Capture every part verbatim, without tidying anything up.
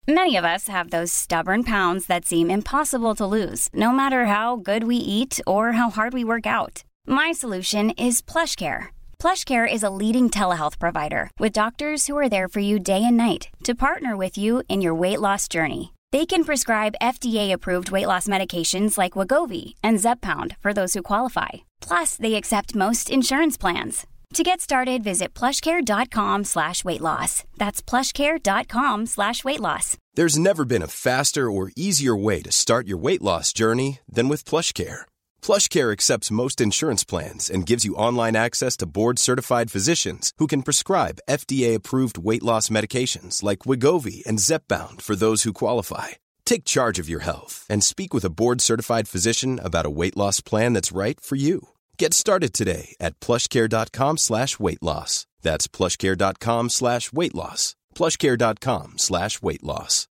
Many of us have those stubborn pounds that seem impossible to lose, no matter how good we eat or how hard we work out. My solution is PlushCare. PlushCare is a leading telehealth provider with doctors who are there for you day and night to partner with you in your weight loss journey. They can prescribe F D A-approved weight loss medications like Wegovy and Zepbound for those who qualify. Plus, they accept most insurance plans. To get started, visit plushcare.com slash weight loss. That's plushcare.com slash weight loss. There's never been a faster or easier way to start your weight loss journey than with PlushCare. PlushCare accepts most insurance plans and gives you online access to board-certified physicians who can prescribe F D A-approved weight loss medications like Wegovy and Zepbound for those who qualify. Take charge of your health and speak with a board-certified physician about a weight loss plan that's right for you. Get started today at plushcare.com slash weight loss. That's plushcare.com slash weight loss. plushcare.com slash weight loss.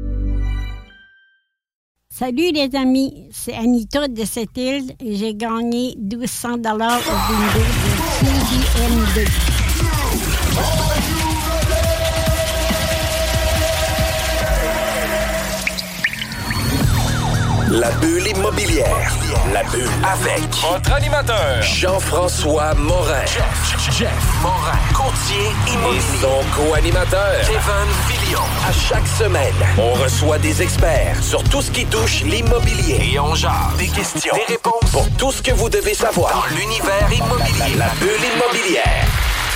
Salut les amis, c'est Anita de cette île et j'ai gagné douze cents dollars au bingo de C J M D. La bulle immobilière. La bulle avec votre animateur Jean-François Morin. Jeff, Jeff Morin. Courtier immobilier. Et son co-animateur Kevin Filion. À chaque semaine, on reçoit des experts sur tout ce qui touche l'immobilier. Et on jase des questions, des réponses pour tout ce que vous devez savoir dans l'univers immobilier. La, la bulle immobilière.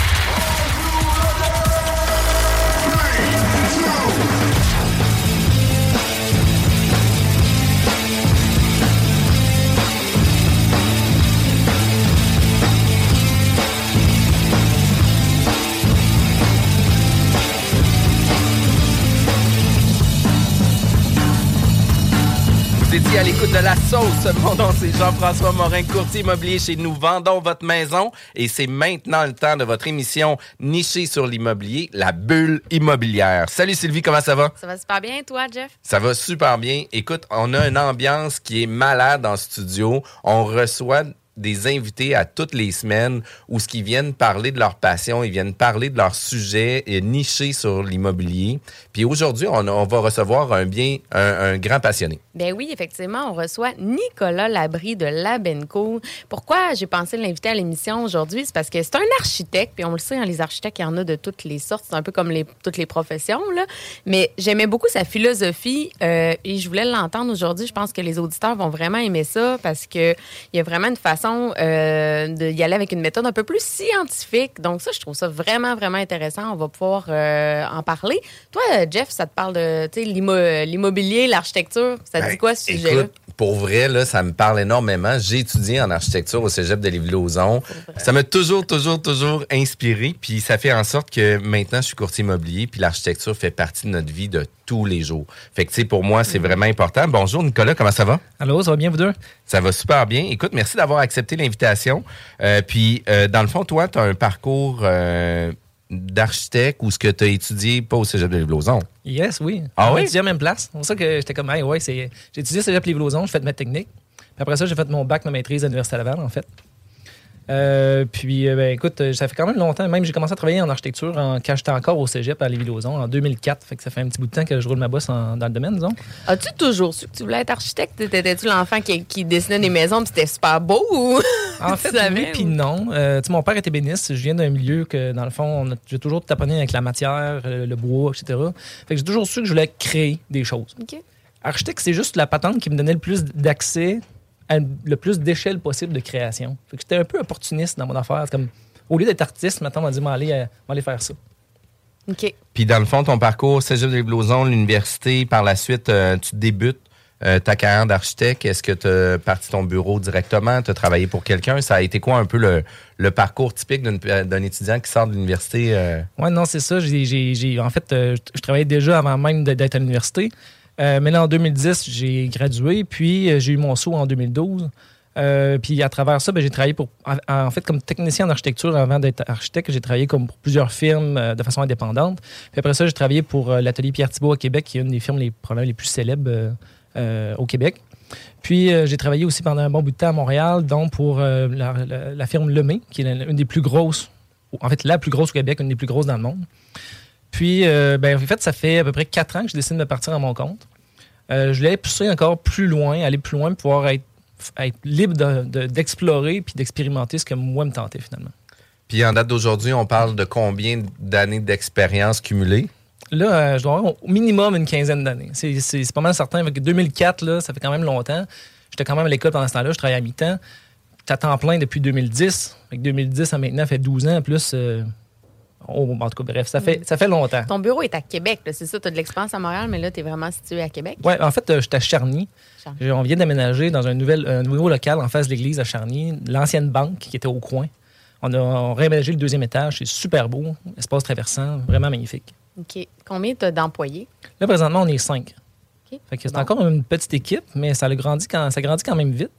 Vous étiez à l'écoute de La Sauce. Mon nom, c'est Jean-François Morin, courtier immobilier chez Nous Vendons Votre Maison. Et c'est maintenant le temps de votre émission nichée sur l'immobilier, La Bulle Immobilière. Salut Sylvie, comment ça va? Ça va super bien, toi, Jeff? Ça va super bien. Écoute, on a une ambiance qui est malade en studio. On reçoit des invités à toutes les semaines où ce qu'ils viennent parler de leur passion, ils viennent parler de leur sujet et nicher sur l'immobilier. Puis aujourd'hui, on, on va recevoir un bien, un, un grand passionné. Ben oui, effectivement, on reçoit Nicolas Labrie de Labenco. Pourquoi j'ai pensé l'inviter à l'émission aujourd'hui? C'est parce que c'est un architecte, puis on le sait, hein, les architectes, il y en a de toutes les sortes, c'est un peu comme les, toutes les professions, là. Mais j'aimais beaucoup sa philosophie euh, et je voulais l'entendre aujourd'hui. Je pense que les auditeurs vont vraiment aimer ça parce qu'il y a vraiment une façon Euh, d'y aller avec une méthode un peu plus scientifique. Donc ça, je trouve ça vraiment, vraiment intéressant. On va pouvoir euh, en parler. Toi, Jeff, ça te parle de l'immo- l'immobilier, l'architecture. Ça te ben, dit quoi, ce sujet-là? Écoute, pour vrai, là, ça me parle énormément. J'ai étudié en architecture au cégep de Lévis-Lauzon. Ça m'a toujours, toujours, toujours inspiré. Puis ça fait en sorte que maintenant, je suis courtier immobilier. Puis l'architecture fait partie de notre vie de tous les jours. Fait que, tu sais, pour moi, c'est vraiment important. Bonjour, Nicolas, comment ça va? Allô, ça va bien, vous deux? Ça va super bien. Écoute, merci d'avoir accepté l'invitation. Euh, puis, euh, dans le fond, toi, tu as un parcours euh, d'architecte ou ce que tu as étudié, pas au cégep de Lévis-Lauzon. Yes, oui. Ah on oui? a étudié à la même place. C'est pour ça que j'étais comme, hey, ouais, c'est... J'ai étudié au cégep Lévis-Lauzon, j'ai fait ma technique. Puis après ça, j'ai fait mon bac, ma maîtrise à l'Université Laval, en fait. Euh, puis, euh, ben, écoute, ça fait quand même longtemps. Même, j'ai commencé à travailler en architecture en, quand j'étais encore au cégep à Lévis-Lauzon en deux mille quatre. Fait que ça fait un petit bout de temps que je roule ma bosse en, dans le domaine, disons. As-tu toujours su que tu voulais être architecte? Étais-tu l'enfant qui, qui dessinait des maisons puis c'était super beau? Ou... En fait, oui puis non. Euh, mon père était ébéniste. Je viens d'un milieu que, dans le fond, on a, j'ai toujours tout appris avec la matière, le bois, et cetera. Fait que j'ai toujours su que je voulais créer des choses. Okay. Architecte, c'est juste la patente qui me donnait le plus d'accès à le plus d'échelles possible de création. Fait que j'étais un peu opportuniste dans mon affaire. C'est comme, au lieu d'être artiste, maintenant, on m'a dit, m'en aller, m'en aller faire ça. OK. Puis, dans le fond, ton parcours, cégep de Lévis-Lauzon, l'université, par la suite, euh, tu débutes euh, ta carrière d'architecte. Est-ce que tu as parti ton bureau directement? Tu as travaillé pour quelqu'un? Ça a été quoi un peu le, le parcours typique d'une, d'un étudiant qui sort de l'université? Euh... Oui, non, c'est ça. J'ai, j'ai, j'ai, en fait, euh, je travaillais déjà avant même d'être à l'université. Euh, mais là, en deux mille dix, j'ai gradué, puis euh, j'ai eu mon saut en deux mille douze. Euh, puis à travers ça, ben, j'ai travaillé pour, en, en fait comme technicien en architecture avant d'être architecte. J'ai travaillé comme pour plusieurs firmes euh, de façon indépendante. Puis après ça, j'ai travaillé pour euh, l'atelier Pierre Thibault à Québec, qui est une des firmes les, probablement les plus célèbres euh, euh, au Québec. Puis euh, j'ai travaillé aussi pendant un bon bout de temps à Montréal, donc pour euh, la, la, la firme Lemay, qui est une des plus grosses, en fait la plus grosse au Québec, une des plus grosses dans le monde. Puis, euh, ben, en fait, ça fait à peu près quatre ans que je décide de me partir à mon compte. Euh, je voulais pousser encore plus loin, aller plus loin, pouvoir être, être libre de, de, d'explorer puis d'expérimenter ce que moi me tentait finalement. Puis en date d'aujourd'hui, on parle de combien d'années d'expérience cumulée? Là, euh, je dois avoir au minimum une quinzaine d'années. C'est, c'est, c'est pas mal certain. Avec deux mille quatre, là, ça fait quand même longtemps. J'étais quand même à l'école pendant ce temps-là. Je travaillais à mi-temps. J'étais à temps plein depuis deux mille dix. Avec deux mille dix à maintenant, ça fait douze ans. Plus, euh, oh, en tout cas, bref, ça fait, ça fait longtemps. Ton bureau est à Québec, là, c'est ça? Tu as de l'expérience à Montréal, mais là, tu es vraiment situé à Québec? Oui, en fait, euh, j'étais à Charny. Charny. On vient d'aménager dans un, nouvel, un nouveau local en face de l'église à Charny. L'ancienne banque qui était au coin. On a, on a réaménagé le deuxième étage. C'est super beau. Espace traversant. Vraiment magnifique. OK. Combien tu as d'employés? Là, présentement, on est cinq. Okay. Fait que c'est bon. encore une petite équipe, mais ça a grandi quand, ça grandit quand même vite.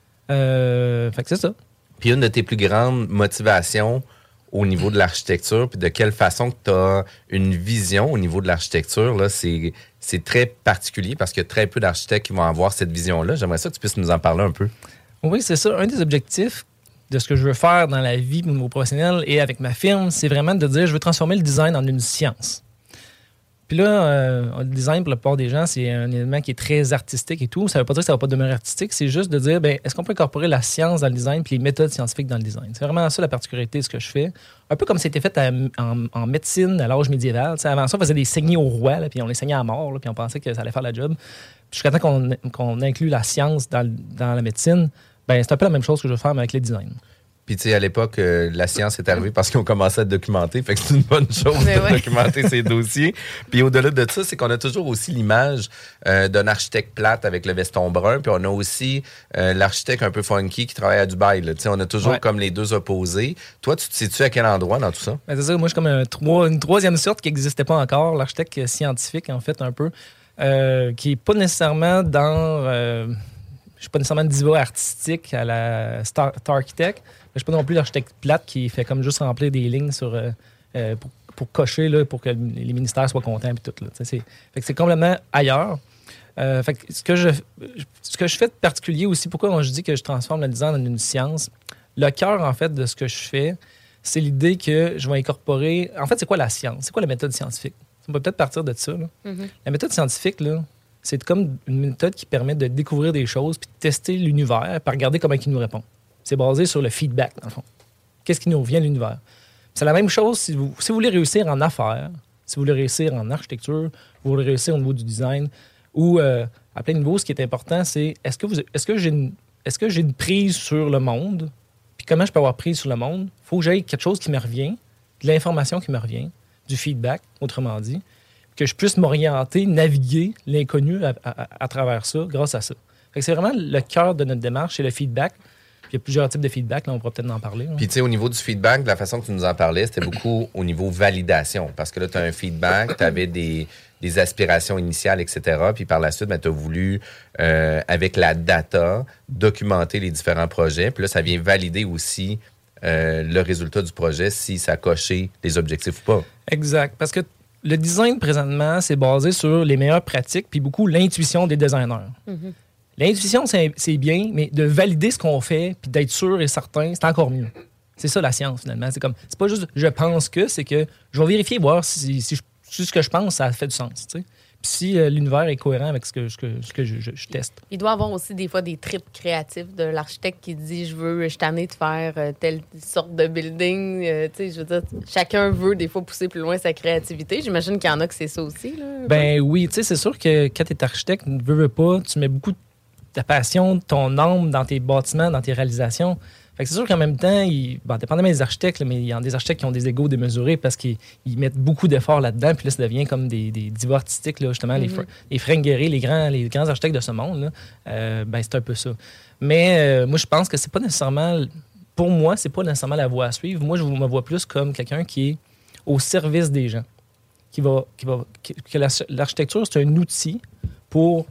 Euh, fait que c'est ça. Puis une de tes plus grandes motivations au niveau de l'architecture, puis de quelle façon que tu as une vision au niveau de l'architecture, là, c'est, c'est très particulier parce qu'il y a très peu d'architectes qui vont avoir cette vision-là. J'aimerais ça que tu puisses nous en parler un peu. Oui, c'est ça. Un des objectifs de ce que je veux faire dans la vie au niveau professionnel et avec ma firme, c'est vraiment de dire je veux transformer le design en une science. Puis là, euh, le design, pour la plupart des gens, c'est un élément qui est très artistique et tout. Ça ne veut pas dire que ça ne va pas demeurer artistique. C'est juste de dire, ben, est-ce qu'on peut incorporer la science dans le design puis les méthodes scientifiques dans le design? C'est vraiment ça la particularité de ce que je fais. Un peu comme c'était fait à, en, en médecine à l'âge médiéval. T'sais, avant ça, on faisait des saignées au roi, là, puis on les saignait à mort, là, puis on pensait que ça allait faire la job. Puis jusqu'à temps qu'on, qu'on inclut la science dans, dans la médecine, ben, c'est un peu la même chose que je veux faire mais avec les designs. Puis, tu sais, à l'époque, euh, la science est arrivée parce qu'on commençait à documenter. Fait que c'est une bonne chose mais de ouais. documenter ces dossiers. Puis, au-delà de ça, c'est qu'on a toujours aussi l'image euh, d'un architecte plate avec le veston brun. Puis, on a aussi euh, l'architecte un peu funky qui travaille à Dubaï. Tu sais, on a toujours ouais. comme les deux opposés. Toi, tu te situes à quel endroit dans tout ça? Ben, c'est ça. Moi, je suis comme un, trois, une troisième sorte qui n'existait pas encore. L'architecte scientifique, en fait, un peu. Euh, qui n'est pas nécessairement dans... Euh, je ne suis pas nécessairement diva artistique à la Star, Star Architect. Je ne suis pas non plus l'architecte plate qui fait comme juste remplir des lignes sur, euh, euh, pour, pour cocher, là, pour que les ministères soient contents et tout. Là. C'est, fait que c'est complètement ailleurs. Euh, fait que ce, que je, ce que je fais de particulier aussi, pourquoi je dis que je transforme le design en une science, le cœur, en fait, de ce que je fais, c'est l'idée que je vais incorporer... En fait, c'est quoi la science? C'est quoi la méthode scientifique? On peut peut-être partir de ça. Là. Mm-hmm. La méthode scientifique, là, c'est comme une méthode qui permet de découvrir des choses puis de tester l'univers par regarder comment il nous répond. C'est basé sur le feedback, dans le fond. Qu'est-ce qui nous revient de l'univers? C'est la même chose si vous, si vous voulez réussir en affaires, si vous voulez réussir en architecture, vous voulez réussir au niveau du design, ou euh, à plein de niveaux, ce qui est important, c'est est-ce que, vous, est-ce, que j'ai une, est-ce que j'ai une prise sur le monde? Puis comment je peux avoir prise sur le monde? Il faut que j'aie quelque chose qui me revient, de l'information qui me revient, du feedback, autrement dit, que je puisse m'orienter, naviguer l'inconnu à, à, à travers ça, grâce à ça. Fait que c'est vraiment le cœur de notre démarche, c'est le feedback. Il y a plusieurs types de feedback, là, on pourra peut-être en parler. Hein. Puis, tu sais, au niveau du feedback, de la façon que tu nous en parlais, c'était beaucoup au niveau validation. Parce que là, tu as un feedback, tu avais des, des aspirations initiales, et cetera. Puis par la suite, ben, tu as voulu, euh, avec la data, documenter les différents projets. Puis là, ça vient valider aussi euh, le résultat du projet, si ça a coché les objectifs ou pas. Exact. Parce que le design, présentement, c'est basé sur les meilleures pratiques puis beaucoup l'intuition des designers. Mm-hmm. L'intuition, c'est, c'est bien, mais de valider ce qu'on fait puis d'être sûr et certain, c'est encore mieux. C'est ça, la science, finalement. C'est comme, c'est pas juste « je pense que », c'est que je vais vérifier, voir si, si, je, si ce que je pense, ça fait du sens, tu sais. Puis si euh, l'univers est cohérent avec ce que, ce que, ce que je, je, je teste. Il doit y avoir aussi des fois des trips créatifs de l'architecte qui dit « je veux, je suis tanné de faire euh, telle sorte de building euh, ». Tu sais, je veux dire, chacun veut des fois pousser plus loin sa créativité. J'imagine qu'il y en a que c'est ça aussi, là. Ben oui, tu sais, c'est sûr que quand tu es architecte, ne veux, veux pas, tu mets beaucoup de ta passion, ton âme dans tes bâtiments, dans tes réalisations. Fait que c'est sûr qu'en même temps, il, bon, dépendamment des architectes, là, mais il y a des architectes qui ont des égos démesurés parce qu'ils ils mettent beaucoup d'efforts là-dedans, puis là, ça devient comme des, des divas artistiques, là, justement, mm-hmm. les, fr- les Frank Gehry, les grands, les grands architectes de ce monde, là, euh, ben, c'est un peu ça. Mais euh, moi, je pense que c'est pas nécessairement, pour moi, c'est pas nécessairement la voie à suivre. Moi, je me vois plus comme quelqu'un qui est au service des gens, qui va, qui va, qui, que la, l'architecture, c'est un outil pour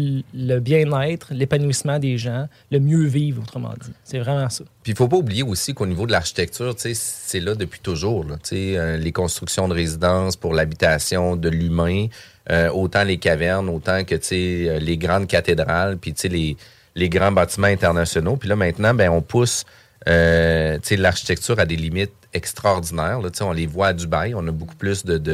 le bien-être, l'épanouissement des gens, le mieux vivre, autrement dit. C'est vraiment ça. Puis il ne faut pas oublier aussi qu'au niveau de l'architecture, c'est là depuis toujours. Là, euh, les constructions de résidences pour l'habitation de l'humain, euh, autant les cavernes, autant que les grandes cathédrales, puis les, les grands bâtiments internationaux. Puis là, maintenant, ben, on pousse euh, l'architecture à des limites extraordinaires. Là, on les voit à Dubaï. On a beaucoup plus de... de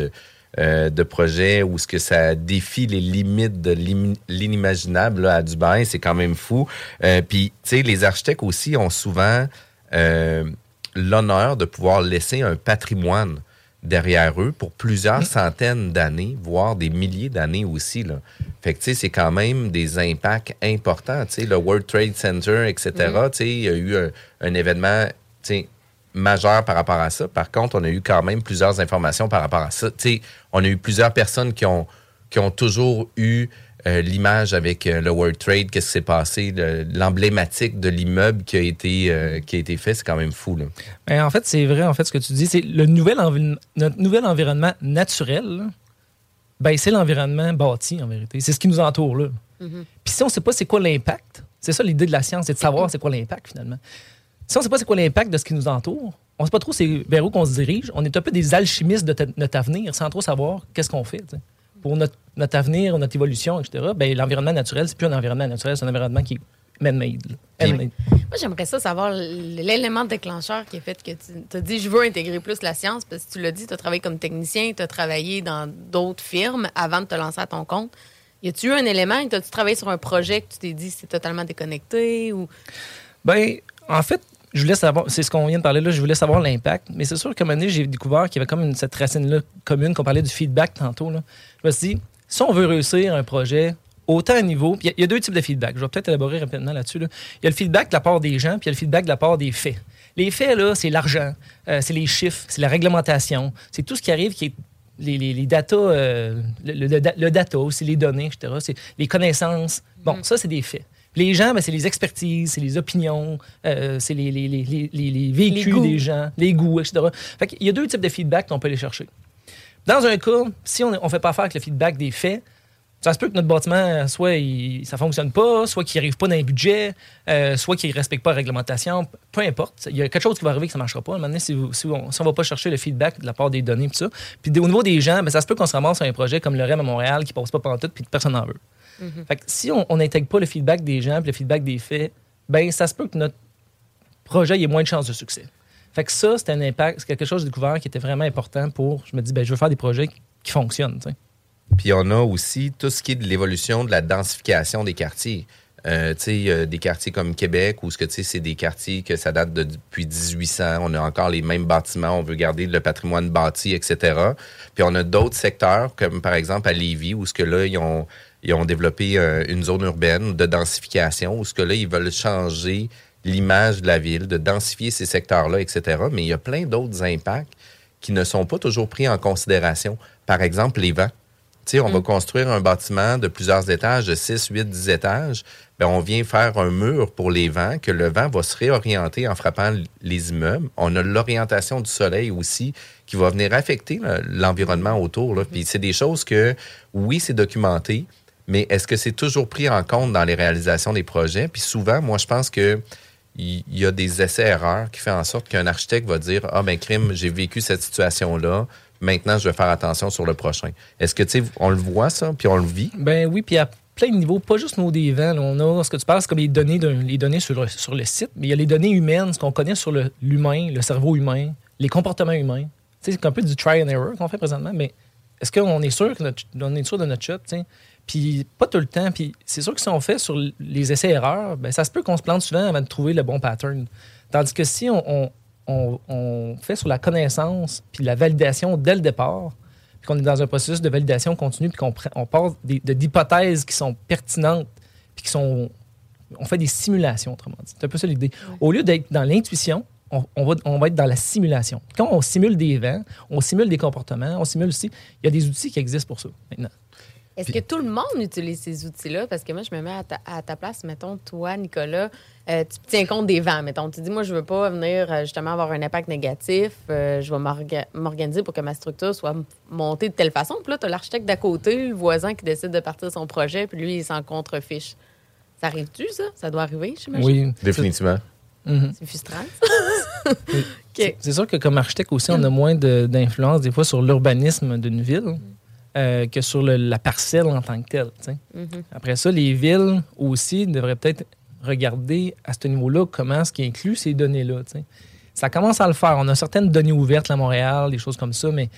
euh, de projets où ce que ça défie les limites de l'im- l'inimaginable là, à Dubaï. C'est quand même fou. Euh, Puis, tu sais, les architectes aussi ont souvent euh, l'honneur de pouvoir laisser un patrimoine derrière eux pour plusieurs centaines d'années, voire des milliers d'années aussi, là. Fait que, tu sais, c'est quand même des impacts importants. Tu sais, le World Trade Center, et cetera, mm. tu sais, il y a eu un, un événement, tu sais, majeur par rapport à ça. Par contre, on a eu quand même plusieurs informations par rapport à ça. Tu sais, on a eu plusieurs personnes qui ont, qui ont toujours eu euh, l'image avec euh, le World Trade, qu'est-ce qui s'est passé, le, l'emblématique de l'immeuble qui a été, euh, qui a été fait, c'est quand même fou, là. Ben, en fait, c'est vrai, en fait, ce que tu dis, c'est le nouvel envi- notre nouvel environnement naturel, là, ben, c'est l'environnement bâti, en vérité. C'est ce qui nous entoure, là. Mm-hmm. Puis si on ne sait pas c'est quoi l'impact, c'est ça l'idée de la science, c'est de savoir c'est quoi l'impact, finalement. Si on ne sait pas c'est quoi l'impact de ce qui nous entoure, on ne sait pas trop c'est vers où qu'on se dirige, on est un peu des alchimistes de t- notre avenir sans trop savoir qu'est-ce qu'on fait, t'sais. Pour notre, notre avenir, notre évolution, et cetera. Ben, l'environnement naturel, c'est plus un environnement naturel, c'est un environnement qui est man-made. man-made. Moi, j'aimerais ça savoir l'élément déclencheur qui a fait que tu t'as dit « je veux intégrer plus la science », parce que tu l'as dit, tu as travaillé comme technicien, tu as travaillé dans d'autres firmes avant de te lancer à ton compte. Y a-tu eu un élément, as-tu travaillé sur un projet que tu t'es dit c'est totalement déconnecté ou... Ben, en fait, je voulais savoir, c'est ce qu'on vient de parler là, je voulais savoir l'impact, mais c'est sûr qu'à un moment donné, j'ai découvert qu'il y avait comme une, cette racine-là commune, qu'on parlait du feedback tantôt, là. Je me suis dit, si on veut réussir un projet, autant à niveau, il y, y a deux types de feedback, je vais peut-être élaborer rapidement là-dessus, là. Il y a le feedback de la part des gens, puis il y a le feedback de la part des faits. Les faits, là, c'est l'argent, euh, c'est les chiffres, c'est la réglementation, c'est tout ce qui arrive qui est les, les, les data, euh, le, le, le data, c'est les données, et cetera, c'est les connaissances. Bon, mm. ça, c'est des faits. Les gens, ben, c'est les expertises, c'est les opinions, euh, c'est les, les, les, les, les vécus les des gens, les goûts, et cetera. Fait qu'il y a deux types de feedback qu'on peut aller chercher. Dans un cas, si on ne fait pas affaire avec le feedback des faits, ça se peut que notre bâtiment, soit il, ça ne fonctionne pas, soit qu'il n'arrive pas dans les budgets, euh, soit qu'il ne respecte pas la réglementation, peu importe. Il y a quelque chose qui va arriver que ça ne marchera pas. Maintenant, si, vous, si on ne si va pas chercher le feedback de la part des données, tout ça. Puis au niveau des gens, ben, ça se peut qu'on se ramasse sur un projet comme le R E M à Montréal qui ne passe pas pantoute puis personne n'en veut. Mm-hmm. Fait que si on n'intègre pas le feedback des gens et le feedback des faits, ben ça se peut que notre projet ait moins de chances de succès. Fait que ça, c'est un impact, c'est quelque chose de découvert qui était vraiment important pour, je me dis, ben je veux faire des projets qui, qui fonctionnent, t'sais. Puis on a aussi tout ce qui est de l'évolution de la densification des quartiers. Euh, tu sais, euh, des quartiers comme Québec, où ce que tu sais, c'est des quartiers que ça date de, depuis dix-huit cents. On a encore les mêmes bâtiments, on veut garder le patrimoine bâti, et cetera. Puis on a d'autres secteurs, comme par exemple à Lévis, où ce que là, ils ont Ils ont développé euh, une zone urbaine de densification où ce que là, ils veulent changer l'image de la ville, de densifier ces secteurs-là, et cetera. Mais il y a plein d'autres impacts qui ne sont pas toujours pris en considération. Par exemple, les vents. Tu sais, on mm. va construire un bâtiment de plusieurs étages, de six, huit, dix étages. Bien, on vient faire un mur pour les vents, que le vent va se réorienter en frappant les immeubles. On a l'orientation du soleil aussi qui va venir affecter là, l'environnement autour, là. Puis c'est des choses que, oui, c'est documenté, mais est-ce que c'est toujours pris en compte dans les réalisations des projets? Puis souvent, moi, je pense que il y a des essais-erreurs qui font en sorte qu'un architecte va dire « Ah, ben crime, j'ai vécu cette situation-là. Maintenant, je vais faire attention sur le prochain. » Est-ce que, tu sais, on le voit, ça, puis on le vit? Ben oui, puis à plein de niveaux, pas juste nos des vents. Là, on a ce que tu parles, c'est comme les données, de, les données sur, sur le site, mais il y a les données humaines, ce qu'on connaît sur le, l'humain, le cerveau humain, les comportements humains. Tu sais, c'est un peu du try and error qu'on fait présentement, mais est-ce qu'on est sûr, que notre, on est sûr de notre shot, tu sais? Puis pas tout le temps. Puis c'est sûr que si on fait sur les essais-erreurs, ben ça se peut qu'on se plante souvent avant de trouver le bon pattern. Tandis que si on, on, on, on fait sur la connaissance puis la validation dès le départ, puis qu'on est dans un processus de validation continue, puis qu'on on part des, de, d'hypothèses qui sont pertinentes, puis qui sont... On fait des simulations, autrement dit. C'est un peu ça l'idée. Ouais. Au lieu d'être dans l'intuition, on, on, va, on va être dans la simulation. Quand on simule des vents, on simule des comportements, on simule aussi... Il y a des outils qui existent pour ça, maintenant. Est-ce que tout le monde utilise ces outils-là? Parce que moi, je me mets à ta, à ta place, mettons, toi, Nicolas, euh, tu tiens compte des vents, mettons. Tu dis, moi, je veux pas venir euh, justement avoir un impact négatif. Euh, je vais m'orga- m'organiser pour que ma structure soit montée de telle façon. Puis là, tu as l'architecte d'à côté, le voisin qui décide de partir de son projet, puis lui, il s'en contrefiche. Ça arrive-tu, ça? Ça doit arriver, j'imagine? Oui, définitivement. Mm-hmm. C'est frustrant, ça? Okay. c'est, c'est sûr que comme architecte aussi, on a moins de, d'influence des fois sur l'urbanisme d'une ville. Mm. Euh, que sur le, la parcelle en tant que telle. Mm-hmm. Après ça, les villes aussi devraient peut-être regarder à ce niveau-là comment est-ce qu'ils incluent ces données-là. T'sais. Ça commence à le faire. On a certaines données ouvertes là, à Montréal, des choses comme ça, mais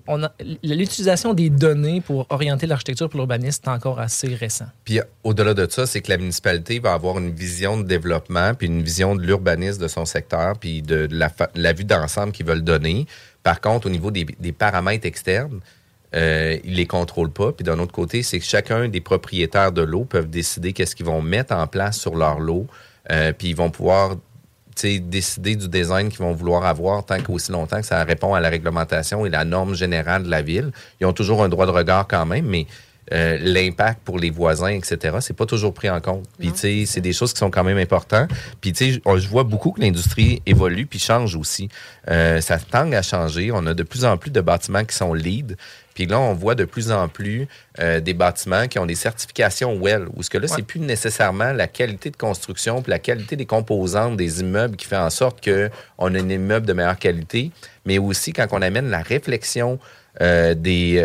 on a, l'utilisation des données pour orienter l'architecture pour l'urbanisme est encore assez récent. Puis au-delà de ça, c'est que la municipalité va avoir une vision de développement puis une vision de l'urbanisme de son secteur puis de la, la vue d'ensemble qu'ils veulent donner. Par contre, au niveau des, des paramètres externes, euh, ils les contrôlent pas. Puis d'un autre côté, c'est que chacun des propriétaires de l'eau peuvent décider qu'est-ce qu'ils vont mettre en place sur leur lot. Euh, puis ils vont pouvoir décider du design qu'ils vont vouloir avoir tant qu'aussi longtemps que ça répond à la réglementation et la norme générale de la ville. Ils ont toujours un droit de regard quand même, mais euh, l'impact pour les voisins, et cetera, c'est pas toujours pris en compte. Puis, tu sais, c'est des choses qui sont quand même importantes. Puis, tu sais, je vois beaucoup que l'industrie évolue puis change aussi. Euh, ça tend à changer. On a de plus en plus de bâtiments qui sont LEED. Puis là, on voit de plus en plus euh, des bâtiments qui ont des certifications W E L, où ce que là, ouais. c'est plus nécessairement la qualité de construction puis la qualité des composantes des immeubles qui fait en sorte qu'on a un immeuble de meilleure qualité, mais aussi quand on amène la réflexion euh, des,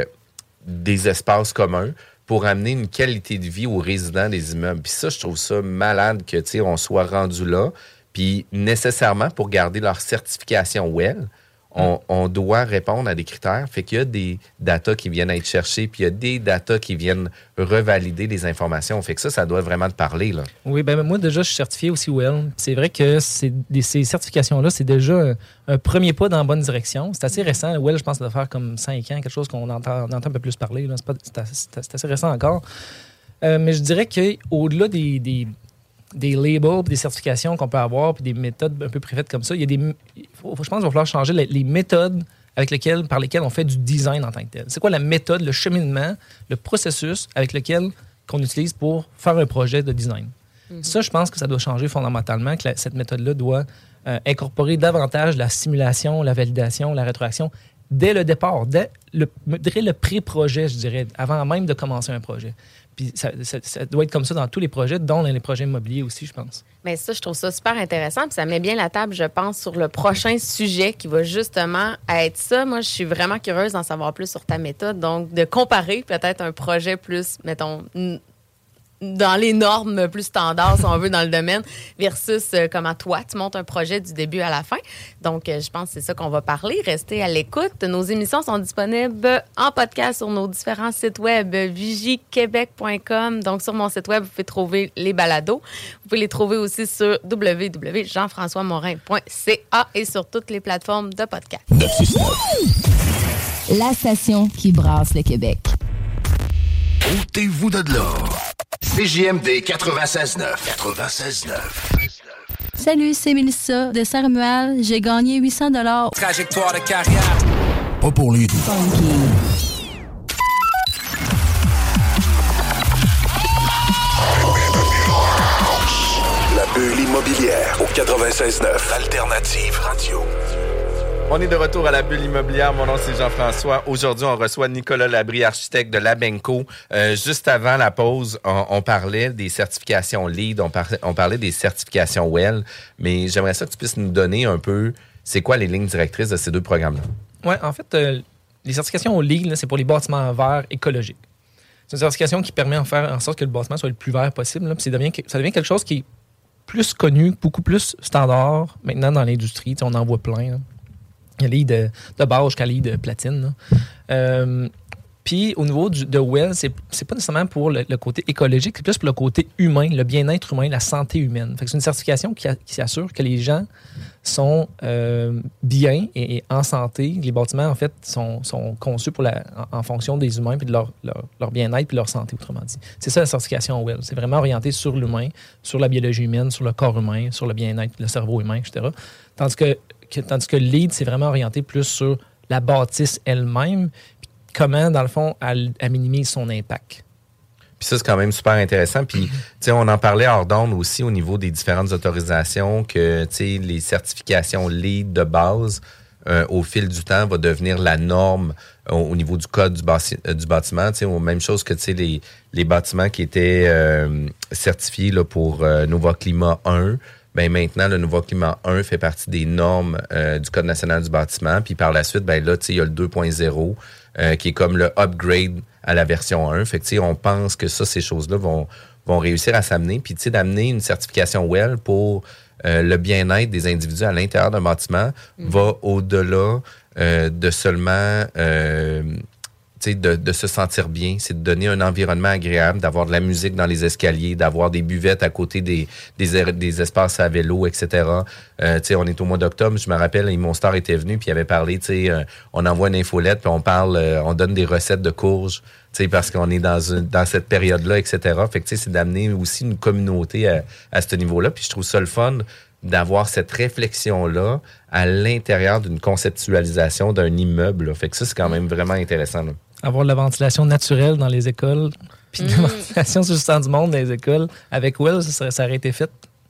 des espaces communs pour amener une qualité de vie aux résidents des immeubles. Puis ça, je trouve ça malade que, tu sais, on soit rendu là. Puis nécessairement, pour garder leur certification W E L, On, on doit répondre à des critères. Fait qu'il y a des datas qui viennent être cherchés, puis il y a des datas qui viennent revalider les informations. Fait que ça, ça doit vraiment te parler, là. Oui, ben moi, déjà, je suis certifié aussi W E L. C'est vrai que c'est, des, ces certifications-là, c'est déjà un, un premier pas dans la bonne direction. C'est assez récent. W E L, je pense, ça doit faire comme cinq ans, quelque chose qu'on entend, on entend un peu plus parler. Là. C'est, pas, c'est, assez, c'est assez récent encore. Euh, mais je dirais qu'au-delà des... des des labels, des certifications qu'on peut avoir, puis des méthodes un peu préfaites comme ça. Il y a des, faut, je pense qu'il va falloir changer les, les méthodes avec lesquelles, par lesquelles on fait du design en tant que tel. C'est quoi la méthode, le cheminement, le processus avec lequel qu'on utilise pour faire un projet de design? Mm-hmm. Ça, je pense que ça doit changer fondamentalement, que la, cette méthode-là doit euh, incorporer davantage la simulation, la validation, la rétroaction dès le départ, dès le, dès le pré-projet, je dirais, avant même de commencer un projet. Puis ça, ça, ça doit être comme ça dans tous les projets, dont dans les projets immobiliers aussi, je pense. Bien, ça, je trouve ça super intéressant. Puis ça met bien la table, je pense, sur le prochain sujet qui va justement être ça. Moi, je suis vraiment curieuse d'en savoir plus sur ta méthode. Donc, de comparer peut-être un projet plus, mettons, dans les normes plus standards, si on veut, dans le domaine, versus euh, comment toi, tu montes un projet du début à la fin. Donc, euh, je pense que c'est ça qu'on va parler. Restez à l'écoute. Nos émissions sont disponibles en podcast sur nos différents sites web, vigie québec point com. Donc, sur mon site web, vous pouvez trouver les balados. Vous pouvez les trouver aussi sur w w w point jean françois morin point c a et sur toutes les plateformes de podcast. La station qui brasse le Québec. Ôtez-vous de là. C J M D quatre-vingt-seize neuf. quatre-vingt-seize neuf. Salut, c'est Mélissa de Saint-Romuald. J'ai gagné huit cents dollars. Trajectoire de carrière. Pas pour lui. Funky. La bulle immobilière au quatre-vingt-seize neuf. Alternative Radio. On est de retour à la bulle immobilière. Mon nom, c'est Jean-François. Aujourd'hui, on reçoit Nicolas Labrie, architecte de l'Abenco. Euh, juste avant la pause, on, on parlait des certifications LEED, on, par, on parlait des certifications W E L, mais j'aimerais ça que tu puisses nous donner un peu, c'est quoi les lignes directrices de ces deux programmes-là? Oui, en fait, euh, les certifications LEED, là, c'est pour les bâtiments verts écologiques. C'est une certification qui permet de faire en sorte que le bâtiment soit le plus vert possible. Là, puis ça devient, ça devient quelque chose qui est plus connu, beaucoup plus standard maintenant dans l'industrie. Tu sais, on en voit plein, là. Il y a l'I de, de base jusqu'à l'I de platine. Euh, Puis au niveau du, de W E L, c'est, c'est pas nécessairement pour le, le côté écologique, c'est plus pour le côté humain, le bien-être humain, la santé humaine. Fait que c'est une certification qui, a, qui assure que les gens sont euh, bien et, et en santé. Les bâtiments, en fait, sont, sont conçus pour la, en, en fonction des humains puis de leur, leur, leur bien-être puis leur santé, autrement dit. C'est ça la certification W E L. C'est vraiment orienté sur l'humain, sur la biologie humaine, sur le corps humain, sur le bien-être, le cerveau humain, et cetera. Tandis que Que, tandis que LEED, c'est vraiment orienté plus sur la bâtisse elle-même, puis comment, dans le fond, elle, elle minimise son impact. Puis ça, c'est quand même super intéressant. Puis, tu sais, on en parlait hors d'onde aussi au niveau des différentes autorisations, que, tu sais, les certifications LEED de base, euh, au fil du temps, va devenir la norme au, au niveau du code du, bâti- euh, du bâtiment. Tu sais, même chose que, tu sais, les, les bâtiments qui étaient euh, certifiés là, pour euh, Nova Climat un, ben maintenant, le Nouveau Climat un fait partie des normes euh, du Code national du bâtiment. Puis par la suite, ben là, tu sais, il y a le deux point zéro euh, qui est comme le upgrade à la version un. Fait que, tu sais, on pense que ça, ces choses-là vont, vont réussir à s'amener. Puis, tu sais, d'amener une certification W E L pour euh, le bien-être des individus à l'intérieur d'un bâtiment mmh. va au-delà euh, de seulement... Euh, De, de se sentir bien, c'est de donner un environnement agréable, d'avoir de la musique dans les escaliers, d'avoir des buvettes à côté des, des, des espaces à vélo, et cetera. Euh, tu sais, on est au mois d'octobre, je me rappelle, Mon Star était venu, puis il avait parlé, tu sais, euh, on envoie une infolette, puis on parle, euh, on donne des recettes de courges, tu sais, parce qu'on est dans une, dans cette période-là, et cetera. Fait que, tu sais, c'est d'amener aussi une communauté à, à ce niveau-là, puis je trouve ça le fun d'avoir cette réflexion-là à l'intérieur d'une conceptualisation d'un immeuble, là. Fait que ça, c'est quand même vraiment intéressant, là. Avoir de la ventilation naturelle dans les écoles, puis de la mmh. ventilation sur le centre du monde dans les écoles. Avec Will, ça, ça aurait été fait.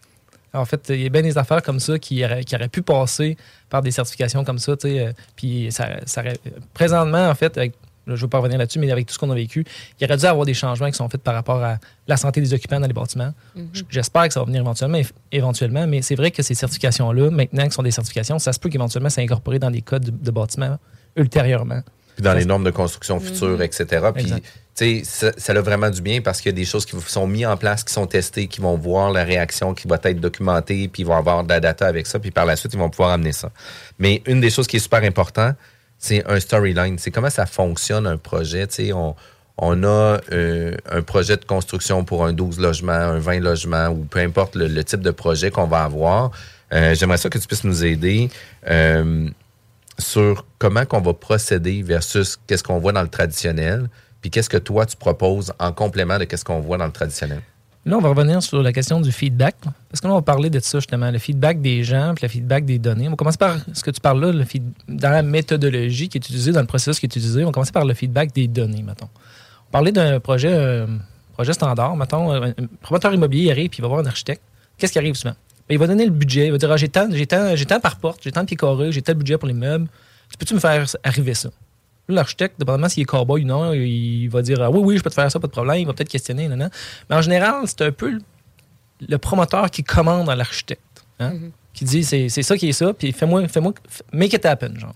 En fait, il y a bien des affaires comme ça qui auraient, qui auraient pu passer par des certifications comme ça. Euh, puis ça, ça aurait, présentement, en fait, avec, je ne veux pas revenir là-dessus, mais avec tout ce qu'on a vécu, il aurait dû avoir des changements qui sont faits par rapport à la santé des occupants dans les bâtiments. Mmh. J'espère que ça va venir éventuellement, éventuellement, mais c'est vrai que ces certifications-là, maintenant qui sont des certifications, ça se peut qu'éventuellement, ça soit incorporé dans des codes de, de bâtiments ultérieurement. Puis dans les normes de construction futures, mmh. et cetera. Puis, tu sais, ça, ça a vraiment du bien parce qu'il y a des choses qui sont mises en place, qui sont testées, qui vont voir la réaction, qui va être documentée, puis ils vont avoir de la data avec ça, puis par la suite, ils vont pouvoir amener ça. Mais une des choses qui est super importante, c'est un storyline. C'est comment ça fonctionne, un projet. Tu sais, on, on a euh, un projet de construction pour un douze logements, un vingt logements, ou peu importe le, le type de projet qu'on va avoir. Euh, j'aimerais ça que tu puisses nous aider euh, sur comment qu'on va procéder versus qu'est-ce qu'on voit dans le traditionnel, puis qu'est-ce que toi, tu proposes en complément de qu'est-ce qu'on voit dans le traditionnel. Là, on va revenir sur la question du feedback, parce que là, on va parler de ça, justement, le feedback des gens, puis le feedback des données. On va commencer par ce que tu parles là, le feed... dans la méthodologie qui est utilisée, dans le processus qui est utilisé. On va commencer par le feedback des données, mettons. On parlait d'un projet, euh, projet standard, mettons, un promoteur immobilier arrive, puis il va voir un architecte. Qu'est-ce qui arrive souvent? Bien, il va donner le budget, il va dire ah, j'ai, tant, j'ai, tant, j'ai tant par porte, j'ai tant de pieds carrés, j'ai tel budget pour les meubles. Tu peux-tu me faire arriver ça? Là, l'architecte, dépendamment s'il est cowboy ou non, il va dire ah, oui, oui, je peux te faire ça, pas de problème. Il va peut-être questionner. Non, non. Mais en général, c'est un peu le, le promoteur qui commande à l'architecte, hein? Mm-hmm. Qui dit c'est, c'est ça qui est ça, puis fais-moi, fais-moi, make it happen, genre.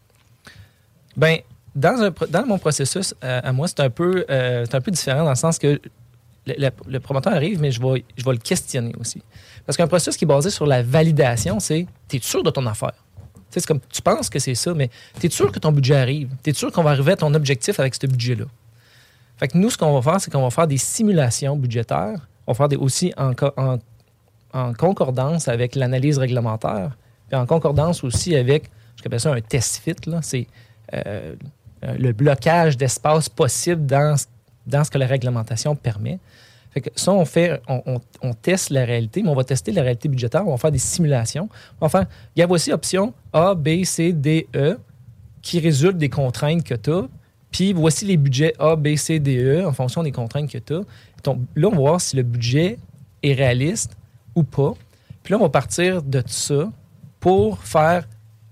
Ben, dans, un, dans mon processus, à, à moi, c'est un, peu, euh, c'est un peu différent dans le sens que le, le, le promoteur arrive, mais je vais, je vais le questionner aussi. Parce qu'un processus qui est basé sur la validation, c'est t'es sûr de ton affaire? T'sais, c'est comme tu penses que c'est ça, mais t'es sûr que ton budget arrive? T'es sûr qu'on va arriver à ton objectif avec ce budget-là? Fait que nous, ce qu'on va faire, c'est qu'on va faire des simulations budgétaires. On va faire des, aussi en, en, en concordance avec l'analyse réglementaire, puis en concordance aussi avec, je appelle ça un test fit, là, c'est euh, le blocage d'espace possible dans, dans ce que la réglementation permet. Fait que ça, on fait, on, on, on teste la réalité, mais on va tester la réalité budgétaire, on va faire des simulations. On va faire, il y a aussi option A, B, C, D, E qui résultent des contraintes que tu as. Puis voici les budgets A, B, C, D, E en fonction des contraintes que tu as. Donc, là, on va voir si le budget est réaliste ou pas. Puis là, on va partir de ça pour faire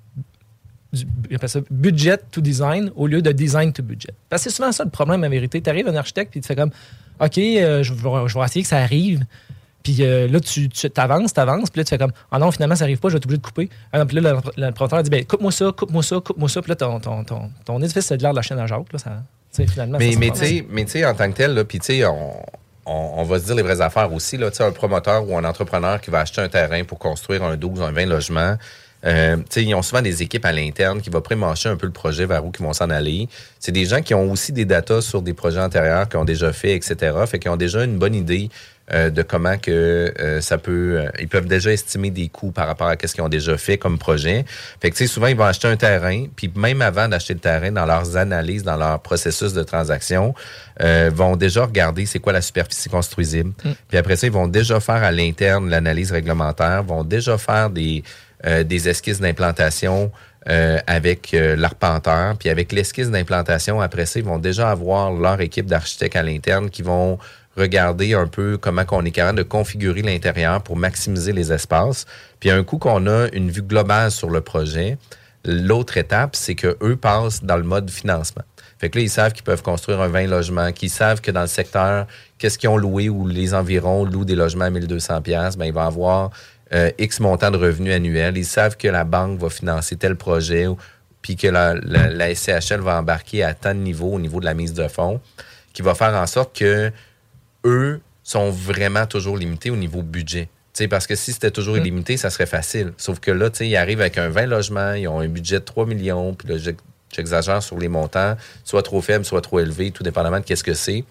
du ça, budget to design au lieu de design to budget. Parce que c'est souvent ça le problème, en vérité. Tu arrives un architecte et tu fais comme OK, euh, je, vais, je vais essayer que ça arrive. Puis euh, là, tu, tu avances, tu avances. Puis là, tu fais comme ah non, finalement, ça n'arrive pas, je vais être obligé de couper. Ah, puis là, le, le promoteur dit ben, coupe-moi ça, coupe-moi ça, coupe-moi ça. Puis là, ton, ton, ton, ton édifice, c'est de l'air de la chaîne à Jacques. Là, ça, finalement, mais ça, mais tu sais, en tant que tel, puis tu sais, on, on, on va se dire les vraies affaires aussi. Là, un promoteur ou un entrepreneur qui va acheter un terrain pour construire un douze, un vingt logements. Euh, ils ont souvent des équipes à l'interne qui vont pré-mâcher un peu le projet vers où ils vont s'en aller. C'est des gens qui ont aussi des datas sur des projets antérieurs qu'ils ont déjà fait, et cetera. Fait qu'ils ont déjà une bonne idée euh, de comment que euh, ça peut... Euh, ils peuvent déjà estimer des coûts par rapport à ce qu'ils ont déjà fait comme projet. Fait que tu sais, souvent, ils vont acheter un terrain, puis même avant d'acheter le terrain, dans leurs analyses, dans leur processus de transaction, euh, vont déjà regarder c'est quoi la superficie construisible. Mm. Puis après ça, ils vont déjà faire à l'interne l'analyse réglementaire, vont déjà faire des... Euh, des esquisses d'implantation euh, avec euh, l'arpenteur. Puis avec l'esquisse d'implantation, après ça, ils vont déjà avoir leur équipe d'architectes à l'interne qui vont regarder un peu comment on est capable de configurer l'intérieur pour maximiser les espaces. Puis un coup qu'on a une vue globale sur le projet, l'autre étape, c'est qu'eux passent dans le mode financement. Fait que là, ils savent qu'ils peuvent construire un vingt logements, qu'ils savent que dans le secteur, qu'est-ce qu'ils ont loué ou les environs louent des logements à mille deux cents dollars, bien, ils vont avoir Euh, X montant de revenus annuels. Ils savent que la banque va financer tel projet puis que la, la, la S C H L va embarquer à tant de niveau au niveau de la mise de fonds, qui va faire en sorte que eux sont vraiment toujours limités au niveau budget. T'sais, parce que si c'était toujours illimité, ça serait facile. Sauf que là, ils arrivent avec un vingt logements, ils ont un budget de trois millions, puis là, j'exagère sur les montants, soit trop faible, soit trop élevé, tout dépendamment de qu'est-ce que c'est.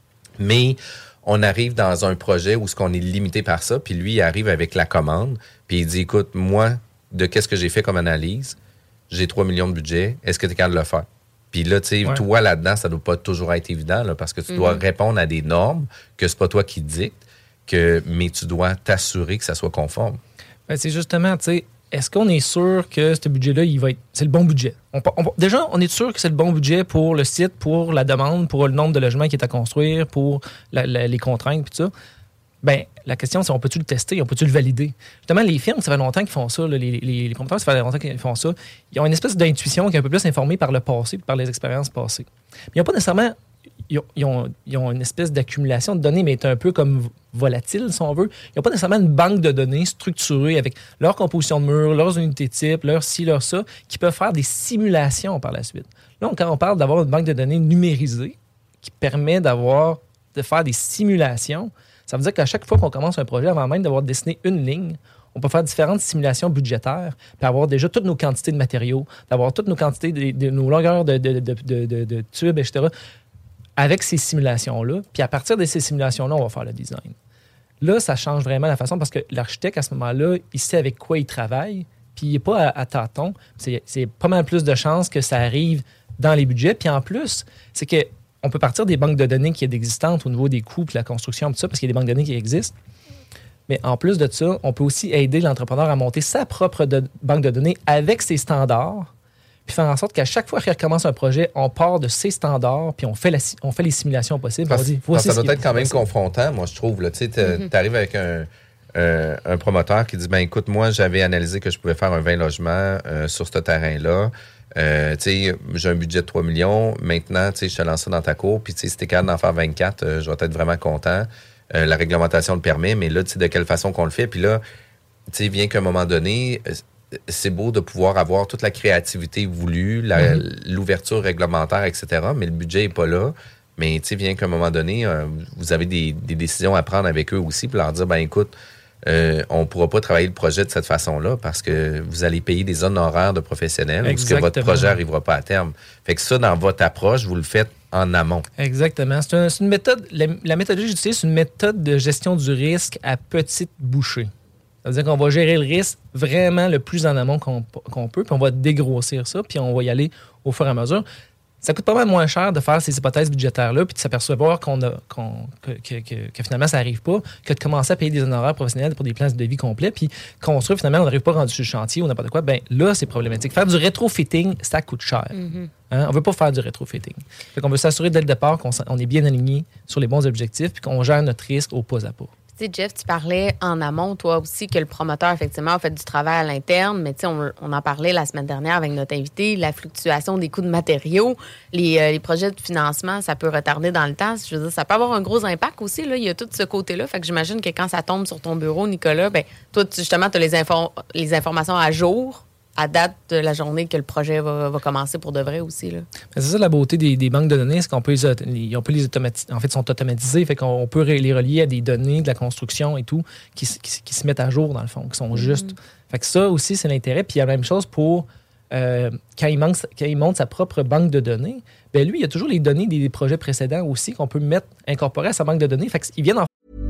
Mais on arrive dans un projet où ce qu'on est limité par ça, puis lui, il arrive avec la commande, puis il dit, écoute, moi, de qu'est-ce que j'ai fait comme analyse, j'ai trois millions de budget, est-ce que tu es capable de le faire? Puis là, tu sais, ouais. toi, là-dedans, ça ne doit pas toujours être évident, là, parce que tu mm-hmm. dois répondre à des normes que c'est pas toi qui dictes, que, mais tu dois t'assurer que ça soit conforme. Ben, c'est justement, tu sais, est-ce qu'on est sûr que ce budget-là, il va être, c'est le bon budget? On, on, déjà, on est sûr que c'est le bon budget pour le site, pour la demande, pour le nombre de logements qui est à construire, pour la, la, les contraintes, puis tout ça. Bien, la question, c'est on peut-tu le tester, on peut-tu le valider? Justement, les firmes, ça fait longtemps qu'ils font ça, là, les, les, les promoteurs, ça fait longtemps qu'ils font ça. Ils ont une espèce d'intuition qui est un peu plus informée par le passé, par les expériences passées. Mais ils n'ont pas nécessairement... Ils ont, ils, ont, ils ont une espèce d'accumulation de données, mais est un peu comme volatile, si on veut. Ils n'ont pas nécessairement une banque de données structurée avec leur composition de mur, leurs unités type, leur ci, leur ça, qui peuvent faire des simulations par la suite. Là, quand on parle d'avoir une banque de données numérisée qui permet d'avoir, de faire des simulations, ça veut dire qu'à chaque fois qu'on commence un projet, avant même d'avoir dessiné une ligne, on peut faire différentes simulations budgétaires, puis avoir déjà toutes nos quantités de matériaux, d'avoir toutes nos quantités, de, de nos longueurs de, de, de, de, de, de tubes, et cetera, avec ces simulations-là. Puis à partir de ces simulations-là, on va faire le design. Là, ça change vraiment la façon parce que l'architecte, à ce moment-là, il sait avec quoi il travaille, puis il n'est pas à, à tâtons. C'est, c'est pas mal plus de chances que ça arrive dans les budgets. Puis en plus, c'est qu'on peut partir des banques de données qui sont existantes au niveau des coûts, puis la construction, tout ça, parce qu'il y a des banques de données qui existent. Mais en plus de ça, on peut aussi aider l'entrepreneur à monter sa propre de, banque de données avec ses standards, puis faire en sorte qu'à chaque fois qu'il recommence un projet, on part de ces standards, puis on fait, la, on fait les simulations possibles. Parce, on dit, parce ça doit être quand même possible. Confrontant, moi, je trouve. Tu mm-hmm. arrives avec un, euh, un promoteur qui dit, ben écoute, moi, j'avais analysé que je pouvais faire un vingt logements euh, sur ce terrain-là. Euh, j'ai un budget de trois millions. Maintenant, je te lance ça dans ta cour. Puis si t'es capable d'en faire vingt-quatre, euh, je vais être vraiment content. Euh, la réglementation le permet, mais là, de quelle façon qu'on le fait? Puis là, vient qu'à un moment donné... c'est beau de pouvoir avoir toute la créativité voulue, la, mm-hmm. l'ouverture réglementaire, et cetera, mais le budget n'est pas là. Mais tu sais, vient qu'à un moment donné, euh, vous avez des, des décisions à prendre avec eux aussi pour leur dire, ben écoute, euh, on ne pourra pas travailler le projet de cette façon-là parce que vous allez payer des honoraires de professionnels parce que votre projet n'arrivera pas à terme. Fait que ça, dans votre approche, vous le faites en amont. Exactement. C'est, un, c'est une méthode, la, la méthodologie que j'utilise, c'est une méthode de gestion du risque à petite bouchée. Ça veut dire qu'on va gérer le risque vraiment le plus en amont qu'on, qu'on peut, puis on va dégrossir ça, puis on va y aller au fur et à mesure. Ça coûte pas mal moins cher de faire ces hypothèses budgétaires-là, puis de s'apercevoir qu'on a, qu'on, que, que, que, que finalement, ça n'arrive pas, que de commencer à payer des honoraires professionnels pour des plans de vie complets, puis construire, finalement, on n'arrive pas rendu sur le chantier ou n'importe quoi, bien là, c'est problématique. Faire du rétrofitting, ça coûte cher. Mm-hmm. Hein? On ne veut pas faire du rétrofitting. Fait qu'on veut s'assurer dès le départ qu'on on est bien aligné sur les bons objectifs, puis qu'on gère notre risque au pas à pas. Tu sais, Jeff, tu parlais en amont, toi aussi, que le promoteur, effectivement, a fait du travail à l'interne, mais tu sais, on, on en parlait la semaine dernière avec notre invité, la fluctuation des coûts de matériaux, les, euh, les projets de financement, ça peut retarder dans le temps. Je veux dire, ça peut avoir un gros impact aussi, là. Il y a tout ce côté-là. Fait que j'imagine que quand ça tombe sur ton bureau, Nicolas, ben toi, tu, justement, tu as les, info- les informations à jour, à date de la journée que le projet va, va commencer pour de vrai aussi. Là. C'est ça la beauté des, des banques de données, c'est qu'on peut les, on peut les automatiser. En fait, ils sont automatisés, fait qu'on peut les relier à des données de la construction et tout, qui, qui, qui se mettent à jour, dans le fond, qui sont mm-hmm. justes. Fait que ça aussi, c'est l'intérêt. Puis il y a la même chose pour euh, quand, il manque, quand il monte sa propre banque de données, bien lui, il y a toujours les données des, des projets précédents aussi qu'on peut mettre, incorporer à sa banque de données. Fait qu'ils viennent en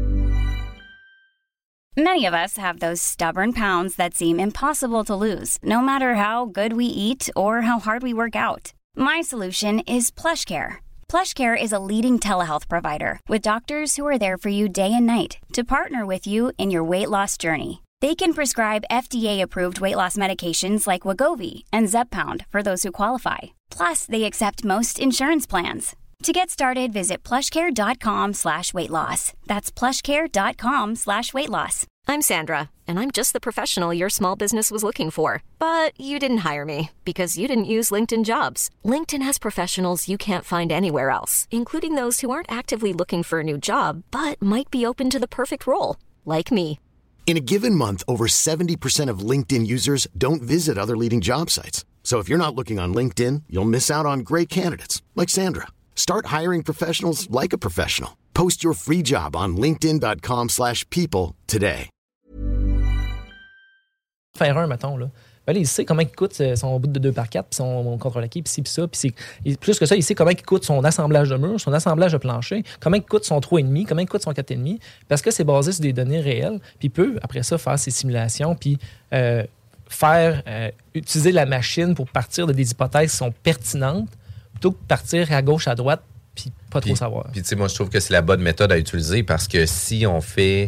Many of us have those stubborn pounds that seem impossible to lose, no matter how good we eat or how hard we work out. My solution is PlushCare. PlushCare is a leading telehealth provider with doctors who are there for you day and night to partner with you in your weight loss journey. They can prescribe F D A-approved weight loss medications like Wegovy and Zepbound for those who qualify. Plus, they accept most insurance plans. To get started, visit plushcare.com slash weight loss. That's plushcare.com slash weight loss. I'm Sandra, and I'm just the professional your small business was looking for. But you didn't hire me because you didn't use LinkedIn Jobs. LinkedIn has professionals you can't find anywhere else, including those who aren't actively looking for a new job, but might be open to the perfect role, like me. In a given month, over seventy percent of LinkedIn users don't visit other leading job sites. So if you're not looking on LinkedIn, you'll miss out on great candidates, like Sandra. Start hiring professionals like a professional. Post your free job on linkedin.com slash people today. faire un, mettons, là. Ben là, il sait comment il coûte son bout de deux par quatre, puis son contrôle acquis, puis ci, puis ça. Puis c'est, et plus que ça, il sait comment il coûte son assemblage de mur, son assemblage de plancher, comment il coûte son trois virgule cinq, comment il coûte son quatre virgule cinq, parce que c'est basé sur des données réelles. Puis il peut, après ça, faire ses simulations, puis euh, faire, euh, utiliser la machine pour partir de des hypothèses qui sont pertinentes, plutôt que de partir à gauche, à droite, puis pas trop puis, savoir. Puis tu sais, moi, je trouve que c'est la bonne méthode à utiliser, parce que si on fait...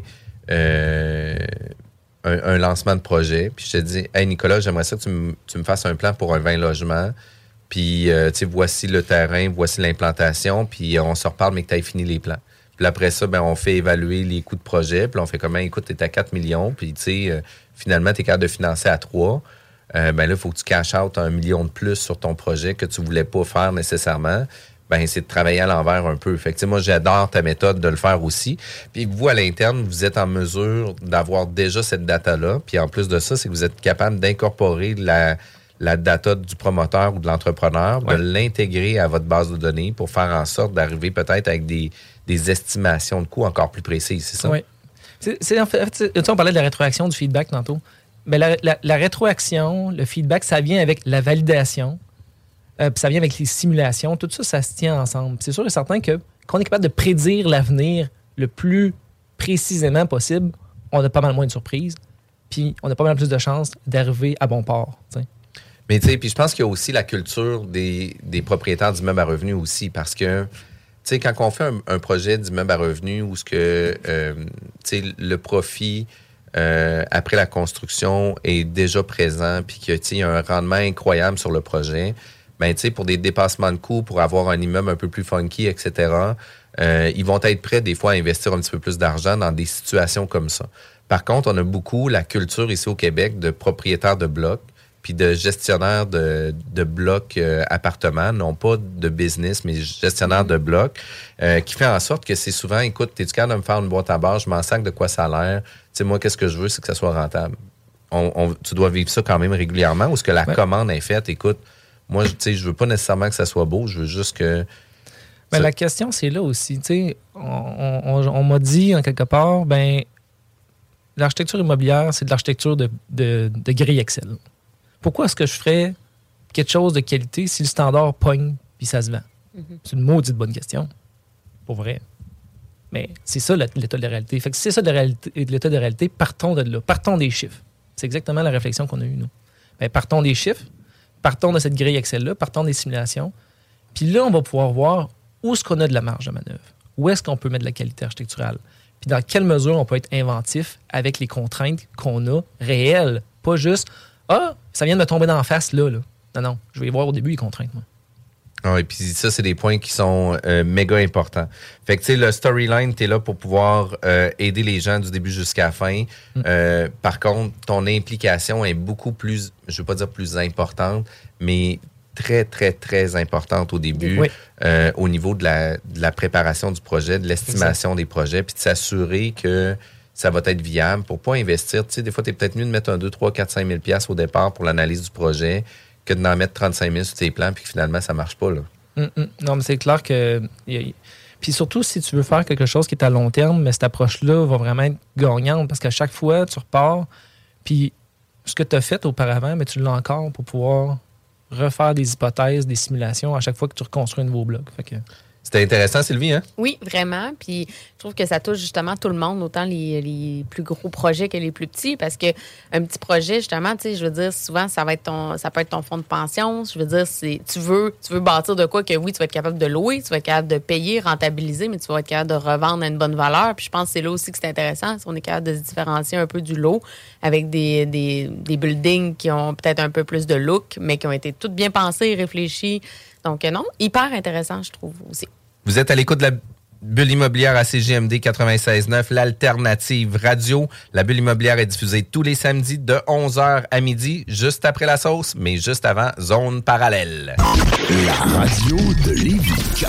Euh, Un, un lancement de projet, puis je te dis, hey Nicolas, j'aimerais ça que tu me, tu me fasses un plan pour un vingt logements, puis euh, tu sais, voici le terrain, voici l'implantation, puis on se reparle, mais que tu aies fini les plans. Puis après ça, ben, on fait évaluer les coûts de projet, puis on fait comment, écoute, tu es à quatre millions, puis tu sais, euh, finalement, tu es capable de financer à trois. Euh, ben là, il faut que tu cash out un million de plus sur ton projet que tu voulais pas faire nécessairement. Ben, c'est de travailler à l'envers un peu. Fait que, tu sais, moi, j'adore ta méthode de le faire aussi. Puis vous, à l'interne, vous êtes en mesure d'avoir déjà cette data-là. Puis en plus de ça, c'est que vous êtes capable d'incorporer la, la data du promoteur ou de l'entrepreneur, ouais. de l'intégrer à votre base de données pour faire en sorte d'arriver peut-être avec des, des estimations de coûts encore plus précises, c'est ça? Oui. C'est, c'est, en fait, tu sais, on parlait de la rétroaction, du feedback tantôt. Mais la, la, la rétroaction, le feedback, ça vient avec la validation. Euh, puis ça vient avec les simulations. Tout ça, ça se tient ensemble. Puis c'est sûr et certain que qu'on est capable de prédire l'avenir le plus précisément possible, on a pas mal moins de surprises. Puis on a pas mal plus de chances d'arriver à bon port. T'sais. Mais tu sais, puis je pense qu'il y a aussi la culture des, des propriétaires d'immeubles à revenus aussi, parce que tu sais, quand on fait un, un projet d'immeuble à revenus où ce que euh, tu sais, le profit euh, après la construction est déjà présent, puis qu'il y a un rendement incroyable sur le projet. Ben, tu sais, pour des dépassements de coûts, pour avoir un immeuble un peu plus funky, et cetera, euh, ils vont être prêts des fois à investir un petit peu plus d'argent dans des situations comme ça. Par contre, on a beaucoup la culture ici au Québec de propriétaires de blocs puis de gestionnaires de, de blocs euh, appartements, non pas de business, mais gestionnaires de blocs, euh, qui fait en sorte que c'est souvent, écoute, t'es-tu capable de me faire une boîte à barre, je m'en sac de quoi ça a l'air, tu sais, moi, qu'est-ce que je veux, c'est que ça soit rentable. On, on, tu dois vivre ça quand même régulièrement, ou est-ce que la ouais. commande est faite, écoute, moi, tu sais, je veux pas nécessairement que ça soit beau, je veux juste que... Ben, la question, c'est là aussi. Tu sais, on, on, on m'a dit, en quelque part, ben l'architecture immobilière, c'est de l'architecture de, de, de grille Excel. Pourquoi est-ce que je ferais quelque chose de qualité si le standard pogne puis ça se vend? Mm-hmm. C'est une maudite bonne question. Pour vrai. Mais c'est ça l'état de la réalité. Fait que si c'est ça de la réalité, l'état de la réalité, partons de là. Partons des chiffres. C'est exactement la réflexion qu'on a eue, nous. Ben, partons des chiffres. Partons de cette grille Excel-là, partons des simulations. Puis là, on va pouvoir voir où est-ce qu'on a de la marge de manœuvre. Où est-ce qu'on peut mettre de la qualité architecturale. Puis dans quelle mesure on peut être inventif avec les contraintes qu'on a réelles. Pas juste « Ah, ça vient de me tomber dans la face, là. là. » Non, non. Je vais y voir au début les contraintes, moi. Ah, et puis ça, c'est des points qui sont euh, méga importants. Fait que, tu sais, le storyline, t'es là pour pouvoir euh, aider les gens du début jusqu'à la fin. Mm. Euh, par contre, ton implication est beaucoup plus, je veux pas dire plus importante, mais très, très, très importante au début, oui. euh, au niveau de la, de la préparation du projet, de l'estimation exact. Des projets, puis de s'assurer que ça va être viable pour pas investir. Tu sais, des fois, t'es peut-être mieux de mettre un deux, trois, quatre, cinq mille piastres au départ pour l'analyse du projet, que d'en mettre trente-cinq mille sur tes plans puis que finalement, ça marche pas, là. Mm-mm. Non, mais c'est clair que... Puis surtout, si tu veux faire quelque chose qui est à long terme, mais cette approche-là va vraiment être gagnante parce qu'à chaque fois, tu repars, puis ce que tu as fait auparavant, mais tu l'as encore pour pouvoir refaire des hypothèses, des simulations à chaque fois que tu reconstruis un nouveau bloc. Fait que... C'était intéressant, Sylvie, hein? Oui, vraiment. Puis je trouve que ça touche justement tout le monde, autant les, les plus gros projets que les plus petits, parce que un petit projet, justement, tu sais, je veux dire, souvent, ça va être ton, ça peut être ton fonds de pension. Je veux dire, c'est, tu veux, tu veux bâtir de quoi que oui, tu vas être capable de louer, tu vas être capable de payer, rentabiliser, mais tu vas être capable de revendre à une bonne valeur. Puis je pense que c'est là aussi que c'est intéressant, si on est capable de se différencier un peu du lot avec des, des, des buildings qui ont peut-être un peu plus de look, mais qui ont été toutes bien pensées, réfléchies. Donc, non, hyper intéressant, je trouve aussi. Vous êtes à l'écoute de la Bulle immobilière à C J M D quatre-vingt-seize neuf, l'alternative radio. La Bulle immobilière est diffusée tous les samedis de onze heures à midi, juste après la sauce, mais juste avant Zone parallèle. La radio de Lévis.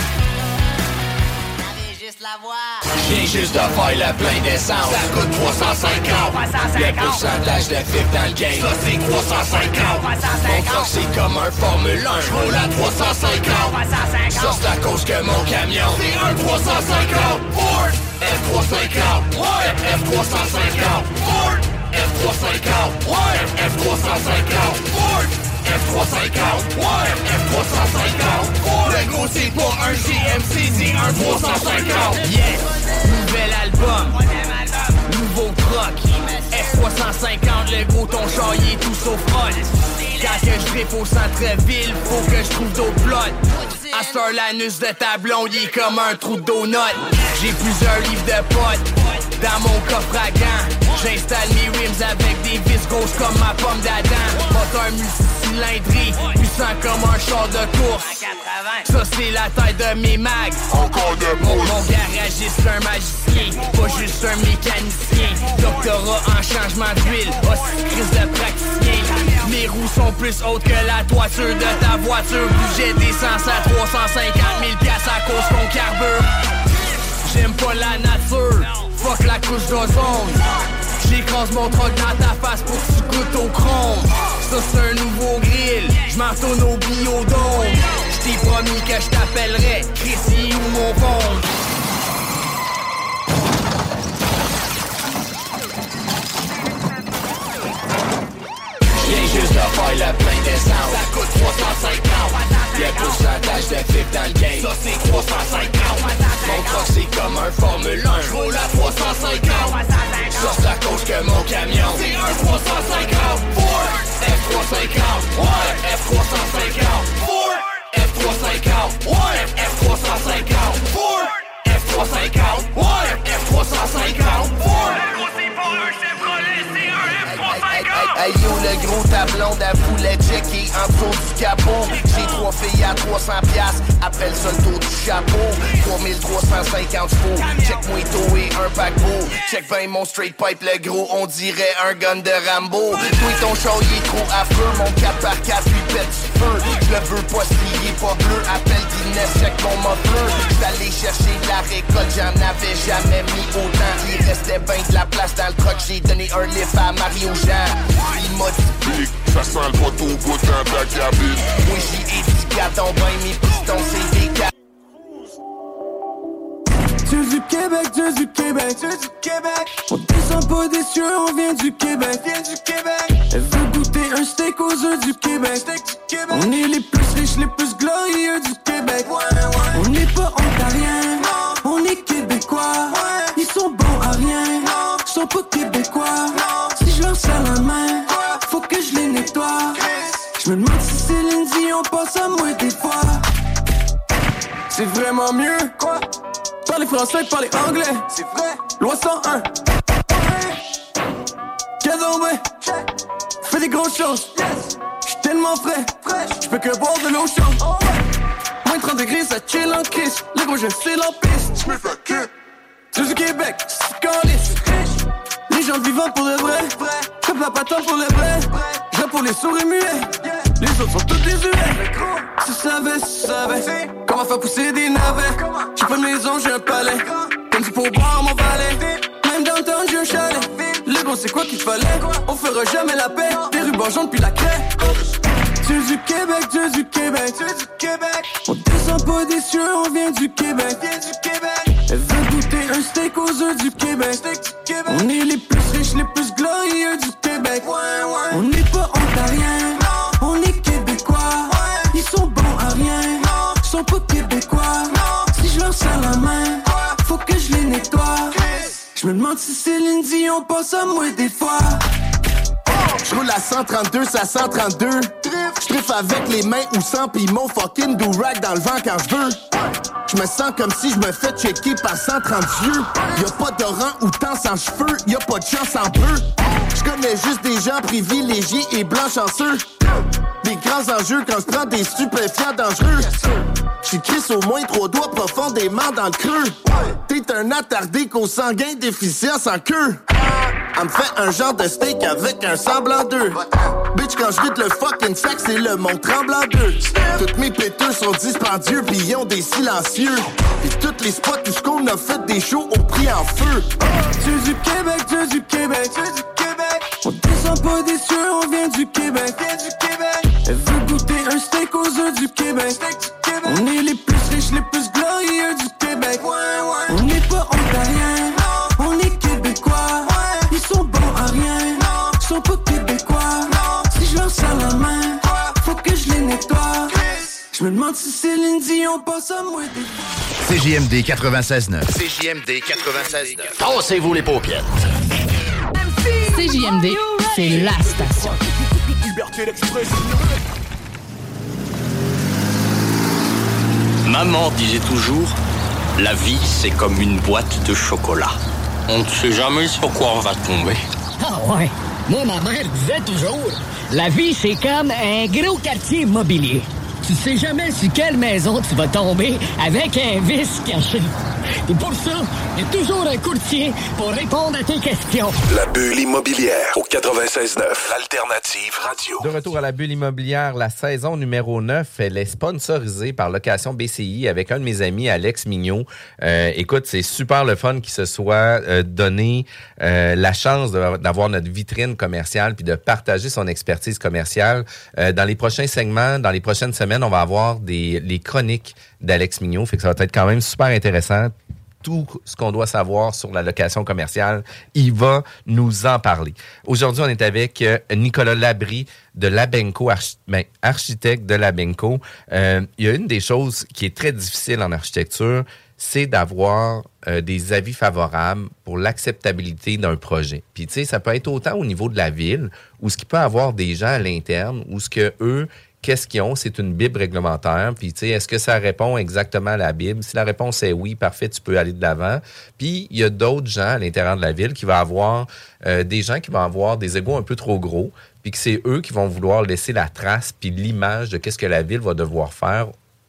Viens juste de faire le plein d'essence. Ça coûte trois cent cinquante. Le pourcentage de F I P dans le game, ça c'est trois cent cinquante. Mon truck c'est comme un Formule un, je roule à trois cent cinquante. Ça c'est à cause que mon camion c'est un trois cent cinquante. Ford F trois cent cinquante. Ouais, F trois cent cinquante. Ford F trois cent cinquante, ouais, F trois cent cinquante, Ford, F trois cent cinquante, ouais, F trois cent cinquante, Ford. Le gros c'est pas un G M C, c'est un trois cent cinquante. Yes, nouvel album, nouveau truck, F trois cent cinquante, le gros ton char il est tout sauf hot. Quand que je driffe au centre-ville, faut que je trouve d'autres plots. À ce heure, l'anus de ta blonde, il est comme un trou de donut. J'ai plusieurs livres de potes dans mon coffre à gants. J'installe mes rims avec des vis grosses comme ma pomme d'Adam. Moteur multicylindré, puissant comme un char de course. Ça c'est la taille de mes mags. Encore de mon, mon garagiste, un magicien, pas juste un mécanicien. Doctorat en changement d'huile, aussi crise de praticien. Mes roues sont plus hautes que la toiture de ta voiture. Budget d'essence à trois cent cinquante mille piastres à cause qu'on carbure. J'aime pas la nature, fuck la couche d'ozone. J'écrase mon truck dans ta face pour que tu goûtes au chrome. Ça c'est un nouveau grill, j'm'en retourne au biodôme. J't'ai promis que j't'appellerais Chrissy ou mon phone. J'viens juste de faire le plein d'essence. Ça coûte trois cent cinquante. Y'a pourcentage de F I P dans le game. Ça c'est trois cent cinquante. Mon truck c'est comme un Formule un. J'roule à trois cent cinquante. Ça c'est à cause que mon camion c'est un trois cent cinquante. Ford F trois cent cinquante. Ouais, F trois cent cinquante. Ford F trois cent cinquante. Ouais, F trois cent cinquante. Ford F trois cent cinquante. Ouais, F trois cent cinquante. Ford. C'est pas un Chevrolet, c'est un F trois cent cinquante. Hey yo, le gros tablon d'avoulait checker en dessous du capot. J'ai trois filles à trois cents piastres, appelle ça le tour du chapeau. trois mille trois cent cinquante chevaux, check moi tôt et un paquebot. Check ben mon straight pipe, le gros, on dirait un gun de Rambo. Toi ton char il est trop affreux, mon quatre par quatre lui pète du feu. Je le veux pas s'il est pas bleu, appelle Guinness, check mon muffler. J'allais chercher de la récolte, j'en avais jamais mis autant. Il restait ben de la place dans le truck, j'ai donné un lift à Mario Jean. Il m'a dit big, ça sent le poteau au bout d'un de la cabine. Moi j'ai éducat ton bain, mes pistons c'est des gars. Dieu du Québec, Dieu du Québec, Dieu du Québec. On descend pas des cieux, on vient du Québec, vient du Québec. Elle veut goûter un steak aux œufs du Québec, steak du Québec. On est les plus riches, les plus glorieux du Québec. Ouais, ouais. On n'est pas ontariens, non. On est québécois. Ouais. Ils sont bons à rien, non. Ils sont pas québécois, non. Si je leur serre la main, ouais. Faut que je les nettoie. Je me demande si Céline Dion pense à moi des fois. C'est vraiment mieux, quoi? Parler français que parler anglais, c'est vrai. Loi cent un. Cadombe, fais des grosses choses. Yes. J'suis tellement frais, j'peux que boire de l'eau chaude. Oh, ouais. Moins de trente degrés, ça chill en crise. Le gros, je fais la piste. J'me fais que. C'est du Québec, c'est calice. Les gens vivants pour le vrai. Comme la patente pour le vrai. J'ai pour les souris muets. Les autres sont tous des huets. Si tu savais, si tu savais comment faire pousser des navets. J'ai pas de maison, j'ai un palais. Comme du pourboire, mon valet. Même downtown, j'ai un chalet. Le gros, c'est quoi qu'il fallait? On fera jamais la paix. Des rubans jaunes puis la craie. Dieu du Québec, Dieu du Québec, Dieu du Québec. On descend pas des cieux, on vient du Québec, vient du Québec. Elle veut goûter un steak aux œufs du Québec, steak du Québec. On est les plus riches, les plus glorieux du Québec. Ouais, ouais. On n'est pas ontariens, non. On est québécois. Ouais. Ils sont bons à rien, non. Ils sont pas québécois, non. Si je leur serre la main, ouais. Faut que je les nettoie. Je me demande si Céline Dion pense à moi des fois. J'roule à cent trente-deux, ça cent trente-deux. J'triffe avec les mains ou sans pis mon fucking do-rag dans le vent quand j'veux. J'me sens comme si j'me fais checker par cent trente yeux. Y'a pas de rang ou temps sans cheveux, y'a pas de chance en peu. J'connais juste des gens privilégiés et blancs chanceux. Des grands enjeux quand j'prends des stupéfiants dangereux. J'suis crisse au moins trois doigts profondément dans le creux. T'es un attardé qu'au sanguin déficient sans queue. Elle me fait un genre de steak avec un semblant d'eux. Bitch, quand je vide le fucking sac, c'est le mont tremblant d'eux. Toutes mes péteux sont dispendieux, pis ils ont des silencieux. Pis toutes les spots où qu'on a fait des shows au prix en feu. Dieu du Québec, Dieu du Québec, Dieu du Québec. On descend pas des cieux, on vient du Québec, vient du Québec. Elle veut goûter un steak aux œufs du Québec, steak du Québec. On est les plus riches, les plus glorieux du Québec. Ouais, ouais. On n'est pas ontariens, non. On est québécois. Ouais. Ils sont bons à rien, non. me demande si Céline Dion passe à moi des fois. C J M D quatre-vingt-seize neuf. C J M D quatre-vingt-seize neuf. Tassez-vous les paupières. C J M D, c'est la station. Liberté d'expression. Maman disait toujours, la vie c'est comme une boîte de chocolat. On ne sait jamais sur quoi on va tomber. Ah ouais, moi ma mère disait toujours, la vie c'est comme un gros quartier immobilier. Tu sais jamais sur quelle maison tu vas tomber avec un vice caché. Et pour ça, il y a toujours un courtier pour répondre à tes questions. La bulle immobilière au quatre-vingt-seize neuf, Alternative Radio. De retour à la bulle immobilière, la saison numéro neuf, elle est sponsorisée par Location B C I avec un de mes amis, Alex Mignot. Euh, écoute, c'est super le fun qu'il se soit euh, donné euh, la chance de, d'avoir notre vitrine commerciale puis de partager son expertise commerciale. Euh, dans les prochains segments, dans les prochaines semaines, on va avoir des les chroniques d'Alex Mignot. Fait que ça va être quand même super intéressant. Tout ce qu'on doit savoir sur la location commerciale, il va nous en parler. Aujourd'hui, on est avec euh, Nicolas Labrie de Labenco, archi- ben, architecte de Labenco. Euh, il y a une des choses qui est très difficile en architecture, c'est d'avoir euh, des avis favorables pour l'acceptabilité d'un projet. Puis, tu sais, ça peut être autant au niveau de la ville, où ce qu'il peut avoir des gens à l'interne, où ce que eux, qu'est-ce qu'ils ont? C'est une Bible réglementaire. Puis, tu sais, est-ce que ça répond exactement à la Bible? Si la réponse est oui, parfait, tu peux aller de l'avant. Puis, il y a d'autres gens à l'intérieur de la ville qui vont avoir euh, des gens qui vont avoir des égos un peu trop gros, puis que c'est eux qui vont vouloir laisser la trace puis l'image de qu'est-ce que la ville va devoir faire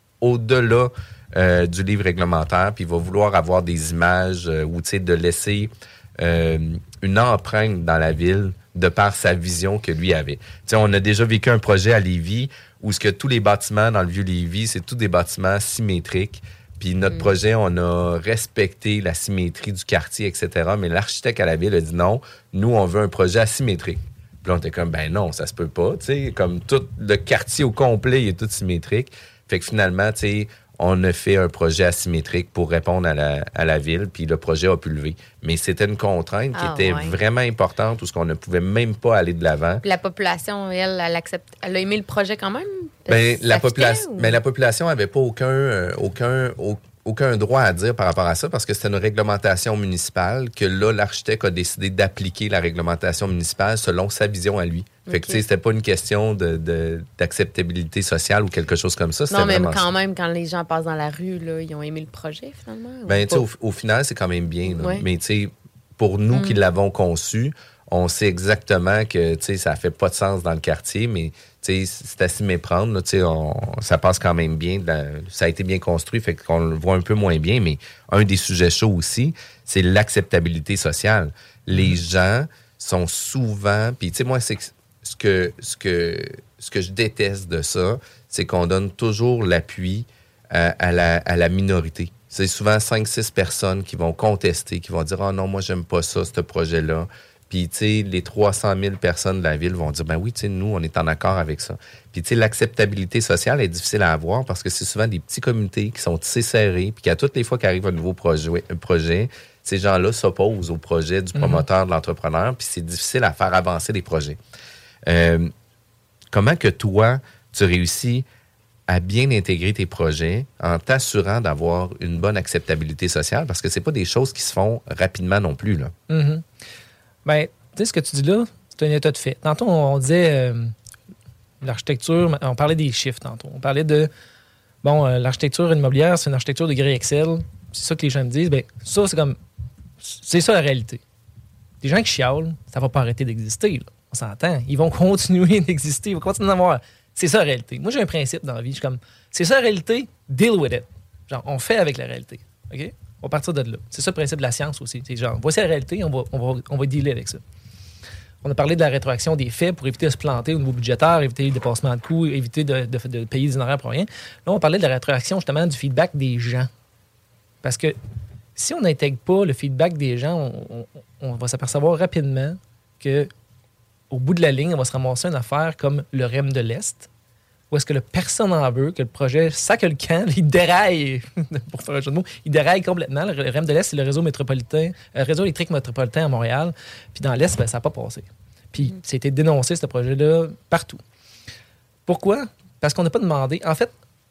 au-delà euh, du livre réglementaire. Puis, il va vouloir avoir des images euh, ou, tu sais, de laisser euh, une empreinte dans la ville de par sa vision que lui avait. Tu sais, on a déjà vécu un projet à Lévis où ce que tous les bâtiments dans le vieux Lévis, c'est tous des bâtiments symétriques. Puis notre mm. projet, on a respecté la symétrie du quartier, et cetera. Mais l'architecte à la ville a dit non, nous, on veut un projet asymétrique. Puis là, on était comme, ben non, ça se peut pas. Tu sais, comme tout le quartier au complet, il est tout symétrique. Fait que finalement, tu sais, on a fait un projet asymétrique pour répondre à la, à la ville, puis le projet a pu lever. Mais c'était une contrainte qui ah, était ouais. vraiment importante, où ce qu'on ne pouvait même pas aller de l'avant. Puis la population, elle, elle, accepte, elle a aimé le projet quand même? Ben, la, popula- ou... ben, la population n'avait pas aucun, euh, aucun, au, aucun droit à dire par rapport à ça, parce que c'était une réglementation municipale, que là, l'architecte a décidé d'appliquer la réglementation municipale selon sa vision à lui. Fait okay. que, tu sais, c'était pas une question de, de, d'acceptabilité sociale ou quelque chose comme ça. Non, mais quand ça. Même, quand les gens passent dans la rue, là, ils ont aimé le projet, finalement? Ben, tu sais, au, au final, c'est quand même bien. Là. Ouais. Mais, tu sais, pour nous mm. qui l'avons conçu, on sait exactement que, tu sais, ça fait pas de sens dans le quartier, mais, tu sais, c'est à s'y méprendre. Là, tu sais, on, ça passe quand même bien. La, ça a été bien construit, fait qu'on le voit un peu moins bien, mais un des sujets chauds aussi, c'est l'acceptabilité sociale. Les mm. gens sont souvent... Puis, tu sais, moi, c'est... Ce que, ce, que, ce que je déteste de ça, c'est qu'on donne toujours l'appui à, à, la, à la minorité. C'est souvent cinq six personnes qui vont contester, qui vont dire « Ah oh non, moi, j'aime pas ça, ce projet-là. » Puis, tu sais, les trois cent mille personnes de la ville vont dire « Ben oui, tu sais, nous, on est en accord avec ça. » Puis, tu sais, l'acceptabilité sociale est difficile à avoir parce que c'est souvent des petits comités qui sont tissés serrés, puis qu'à toutes les fois qu'arrive un nouveau projet, un projet ces gens-là s'opposent au projet du promoteur, mm-hmm. de l'entrepreneur, puis c'est difficile à faire avancer les projets. Euh, comment que toi, tu réussis à bien intégrer tes projets en t'assurant d'avoir une bonne acceptabilité sociale? Parce que c'est pas des choses qui se font rapidement non plus, là. Mm-hmm. Bien, tu sais, ce que tu dis là, c'est un état de fait. Tantôt, on, on disait euh, l'architecture, on parlait des chiffres tantôt. On parlait de, bon, euh, l'architecture immobilière, c'est une architecture de grille Excel. C'est ça que les gens me disent. Bien, ça, c'est comme, c'est ça la réalité. Les gens qui chialent, ça va pas arrêter d'exister, là. On s'entend. Ils vont continuer d'exister. Ils vont continuer d'en avoir. C'est ça la réalité. Moi, j'ai un principe dans la vie. Je suis comme, c'est ça la réalité, deal with it. Genre, on fait avec la réalité. OK? On va partir de là. C'est ça le principe de la science aussi. C'est genre, voici la réalité, on va, on va, on va dealer avec ça. On a parlé de la rétroaction des faits pour éviter de se planter au niveau budgétaire, éviter le dépassement de coûts, éviter de, de, de payer des honoraires pour rien. Là, on parlait de la rétroaction, justement, du feedback des gens. Parce que si on n'intègre pas le feedback des gens, on, on, on va s'apercevoir rapidement que au bout de la ligne, on va se ramasser une affaire comme le R E M de l'Est, où est-ce que le personne en veut, que le projet sac le camp, il déraille, pour faire un jeu de mots, il déraille complètement. Le R E M de l'Est, c'est le réseau métropolitain, euh, réseau électrique métropolitain à Montréal. Puis dans l'Est, ben, ça n'a pas passé. Puis mm. ça a été dénoncé, ce projet-là, partout. Pourquoi? Parce qu'on n'a pas demandé. En fait,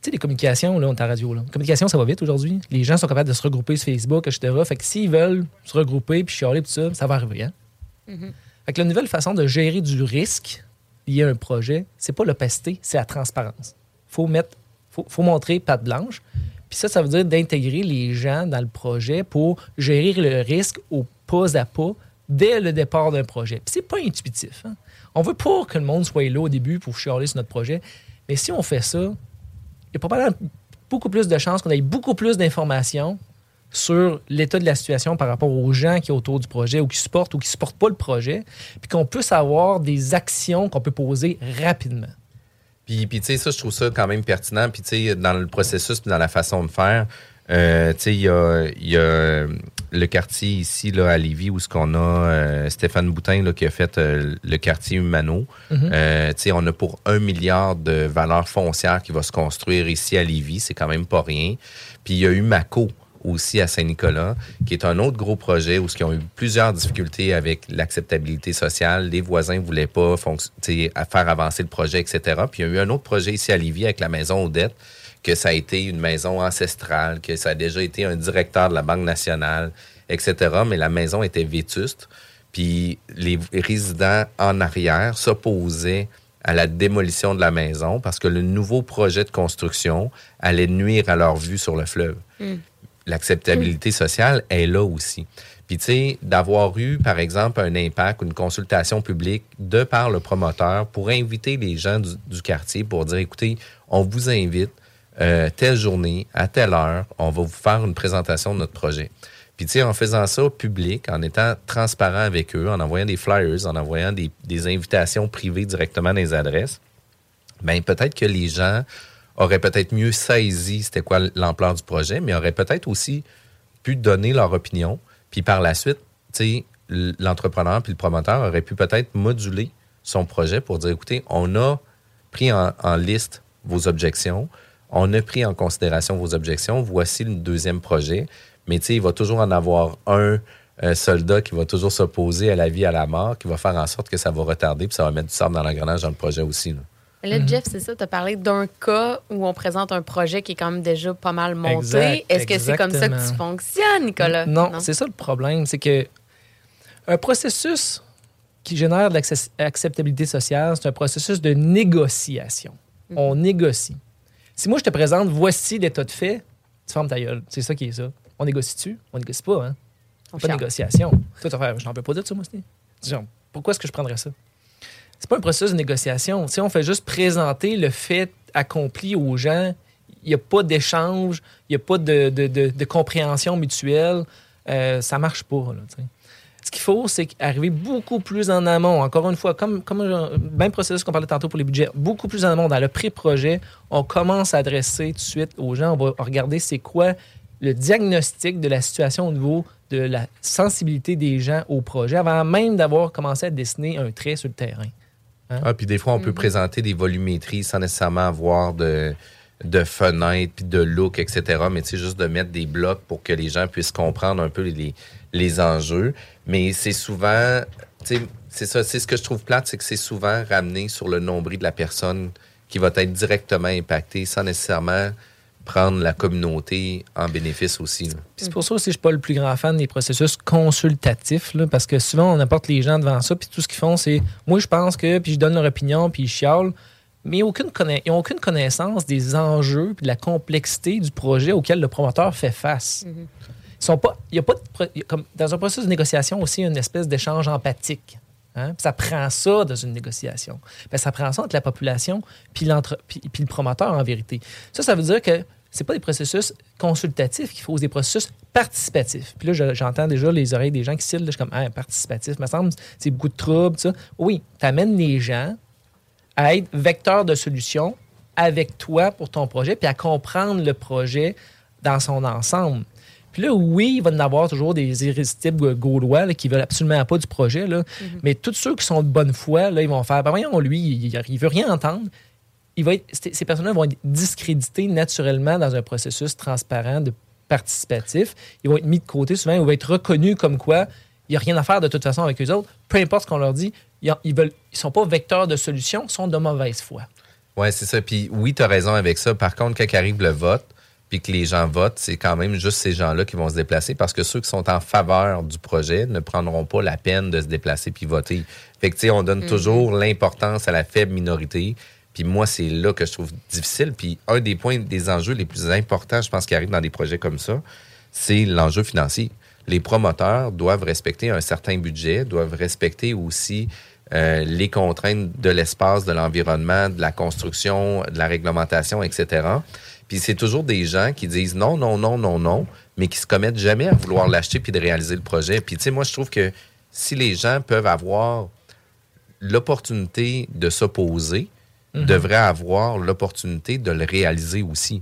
sais, les communications, là, on est à la radio, là. Les communications, ça va vite aujourd'hui. Les gens sont capables de se regrouper sur Facebook, et cetera. Fait que s'ils veulent se regrouper puis chialer tout ça, ça va arriver, hein? Mm-hmm. Fait que la nouvelle façon de gérer du risque lié à un projet, c'est pas l'opacité, c'est la transparence. Faut mettre, faut, faut montrer patte blanche. Puis ça, ça veut dire d'intégrer les gens dans le projet pour gérer le risque au pas à pas dès le départ d'un projet. Puis c'est pas intuitif, hein? On veut pas que le monde soit là au début pour chialer sur notre projet. Mais si on fait ça, il y a probablement beaucoup plus de chances qu'on ait beaucoup plus d'informations sur l'état de la situation par rapport aux gens qui sont autour du projet ou qui supportent ou qui ne supportent pas le projet, puis qu'on puisse avoir des actions qu'on peut poser rapidement. Puis, puis tu sais, ça, je trouve ça quand même pertinent. Puis, tu sais, dans le processus puis dans la façon de faire, euh, tu sais, il y a, y a le quartier ici, là, à Lévis, où ce qu'on a euh, Stéphane Boutin, là, qui a fait euh, le quartier Humano. Mm-hmm. Euh, tu sais, on a pour un milliard de valeur foncière qui va se construire ici à Lévis. C'est quand même pas rien. Puis, il y a eu Maco aussi à Saint-Nicolas, qui est un autre gros projet où ils ont eu plusieurs difficultés avec l'acceptabilité sociale. Les voisins ne voulaient pas fonc- faire avancer le projet, et cetera. Puis il y a eu un autre projet ici à Lévis avec la maison Odette, que ça a été une maison ancestrale, que ça a déjà été un directeur de la Banque nationale, et cetera. Mais la maison était vétuste. Puis les résidents en arrière s'opposaient à la démolition de la maison parce que le nouveau projet de construction allait nuire à leur vue sur le fleuve. Mm. L'acceptabilité sociale est là aussi. Puis, tu sais, d'avoir eu, par exemple, un impact, une consultation publique de par le promoteur pour inviter les gens du, du quartier pour dire, écoutez, on vous invite euh, telle journée, à telle heure, on va vous faire une présentation de notre projet. Puis, tu sais, en faisant ça public, en étant transparent avec eux, en envoyant des flyers, en envoyant des, des invitations privées directement dans les adresses, bien, peut-être que les gens auraient peut-être mieux saisi c'était quoi l'ampleur du projet, mais auraient peut-être aussi pu donner leur opinion. Puis par la suite, tu sais, l'entrepreneur puis le promoteur auraient pu peut-être moduler son projet pour dire, écoutez, on a pris en, en liste vos objections, on a pris en considération vos objections, voici le deuxième projet. Mais tu sais, il va toujours en avoir un euh, soldat qui va toujours s'opposer à la vie, à la mort, qui va faire en sorte que ça va retarder puis ça va mettre du sable dans l'engrenage dans le projet aussi, là. Là, mm-hmm. Jeff, c'est ça, tu as parlé d'un cas où on présente un projet qui est quand même déjà pas mal monté. Exact, Est-ce que exactement. c'est comme ça que tu fonctionnes, Nicolas? Non, non, c'est ça le problème. C'est que un processus qui génère de l'acceptabilité sociale, c'est un processus de négociation. Mm-hmm. On négocie. Si moi, je te présente, voici l'état de fait, tu fermes ta gueule. C'est ça qui est ça. On négocie-tu? On négocie pas, hein? On pas de négociation. Toi, tu vas faire, je n'en peux pas dire de ça, moi, Steve. Genre, pourquoi est-ce que je prendrais ça? C'est pas un processus de négociation. Si on fait juste présenter le fait accompli aux gens, il n'y a pas d'échange, il n'y a pas de, de, de, de compréhension mutuelle. Euh, ça ne marche pas. Là, t'sais. Ce qu'il faut, c'est arriver beaucoup plus en amont. Encore une fois, comme, comme le même processus qu'on parlait tantôt pour les budgets, beaucoup plus en amont. Dans le pré-projet, on commence à adresser tout de suite aux gens. On va regarder c'est quoi le diagnostic de la situation au niveau de la sensibilité des gens au projet avant même d'avoir commencé à dessiner un trait sur le terrain. Hein? Ah, puis des fois, on peut mm-hmm. présenter des volumétries sans nécessairement avoir de, de fenêtres, puis de look, et cetera. Mais tu sais, juste de mettre des blocs pour que les gens puissent comprendre un peu les, les enjeux. Mais c'est souvent, tu sais, c'est ça, c'est ce que je trouve plate, c'est que c'est souvent ramené sur le nombril de la personne qui va être directement impactée sans nécessairement prendre la communauté en bénéfice aussi. C'est pour ça aussi que je ne suis pas le plus grand fan des processus consultatifs, là, parce que souvent, on apporte les gens devant ça, puis tout ce qu'ils font, c'est « moi, je pense que », puis je donne leur opinion, puis ils chialent, mais ils n'ont aucune, conna- ils ont aucune connaissance des enjeux puis de la complexité du projet auquel le promoteur fait face. Mm-hmm. Ils sont pas, il y a pas de, comme dans un processus de négociation aussi, une espèce d'échange empathique. Hein? Puis ça prend ça dans une négociation. Bien, ça prend ça entre la population puis, puis, puis le promoteur, en vérité. Ça, ça veut dire que c'est pas des processus consultatifs qu'il faut, c'est des processus participatifs. Puis là, j'entends déjà les oreilles des gens qui cillent, là, je suis comme ah, « participatif, me semble, c'est beaucoup de troubles, ça. » Oui, tu amènes les gens à être vecteurs de solutions avec toi pour ton projet, puis à comprendre le projet dans son ensemble. Puis là, oui, il va y en avoir toujours des irrésistibles gaulois là, qui veulent absolument pas du projet, là. Mm-hmm. Mais tous ceux qui sont de bonne foi, là, ils vont faire ben voyons, lui, il, il veut rien entendre. Il va être, ces personnes-là vont être discréditées naturellement dans un processus transparent de participatif. Ils vont être mis de côté souvent, ils vont être reconnus comme quoi il n'y a rien à faire de toute façon avec eux autres. Peu importe ce qu'on leur dit, ils ne sont pas vecteurs de solutions, ils sont de mauvaise foi. Oui, c'est ça. Puis oui, tu as raison avec ça. Par contre, quand arrive le vote, puis que les gens votent, c'est quand même juste ces gens-là qui vont se déplacer parce que ceux qui sont en faveur du projet ne prendront pas la peine de se déplacer puis voter. Fait que, tu sais, on donne mm-hmm. toujours l'importance à la faible minorité. Puis moi, c'est là que je trouve difficile. Puis un des points, des enjeux les plus importants, je pense, qui arrivent dans des projets comme ça, c'est l'enjeu financier. Les promoteurs doivent respecter un certain budget, doivent respecter aussi euh, les contraintes de l'espace, de l'environnement, de la construction, de la réglementation, et cetera. Puis c'est toujours des gens qui disent non, non, non, non, non, mais qui se commettent jamais à vouloir l'acheter puis de réaliser le projet. Puis tu sais, moi, je trouve que si les gens peuvent avoir l'opportunité de s'opposer, mm-hmm. devraient avoir l'opportunité de le réaliser aussi.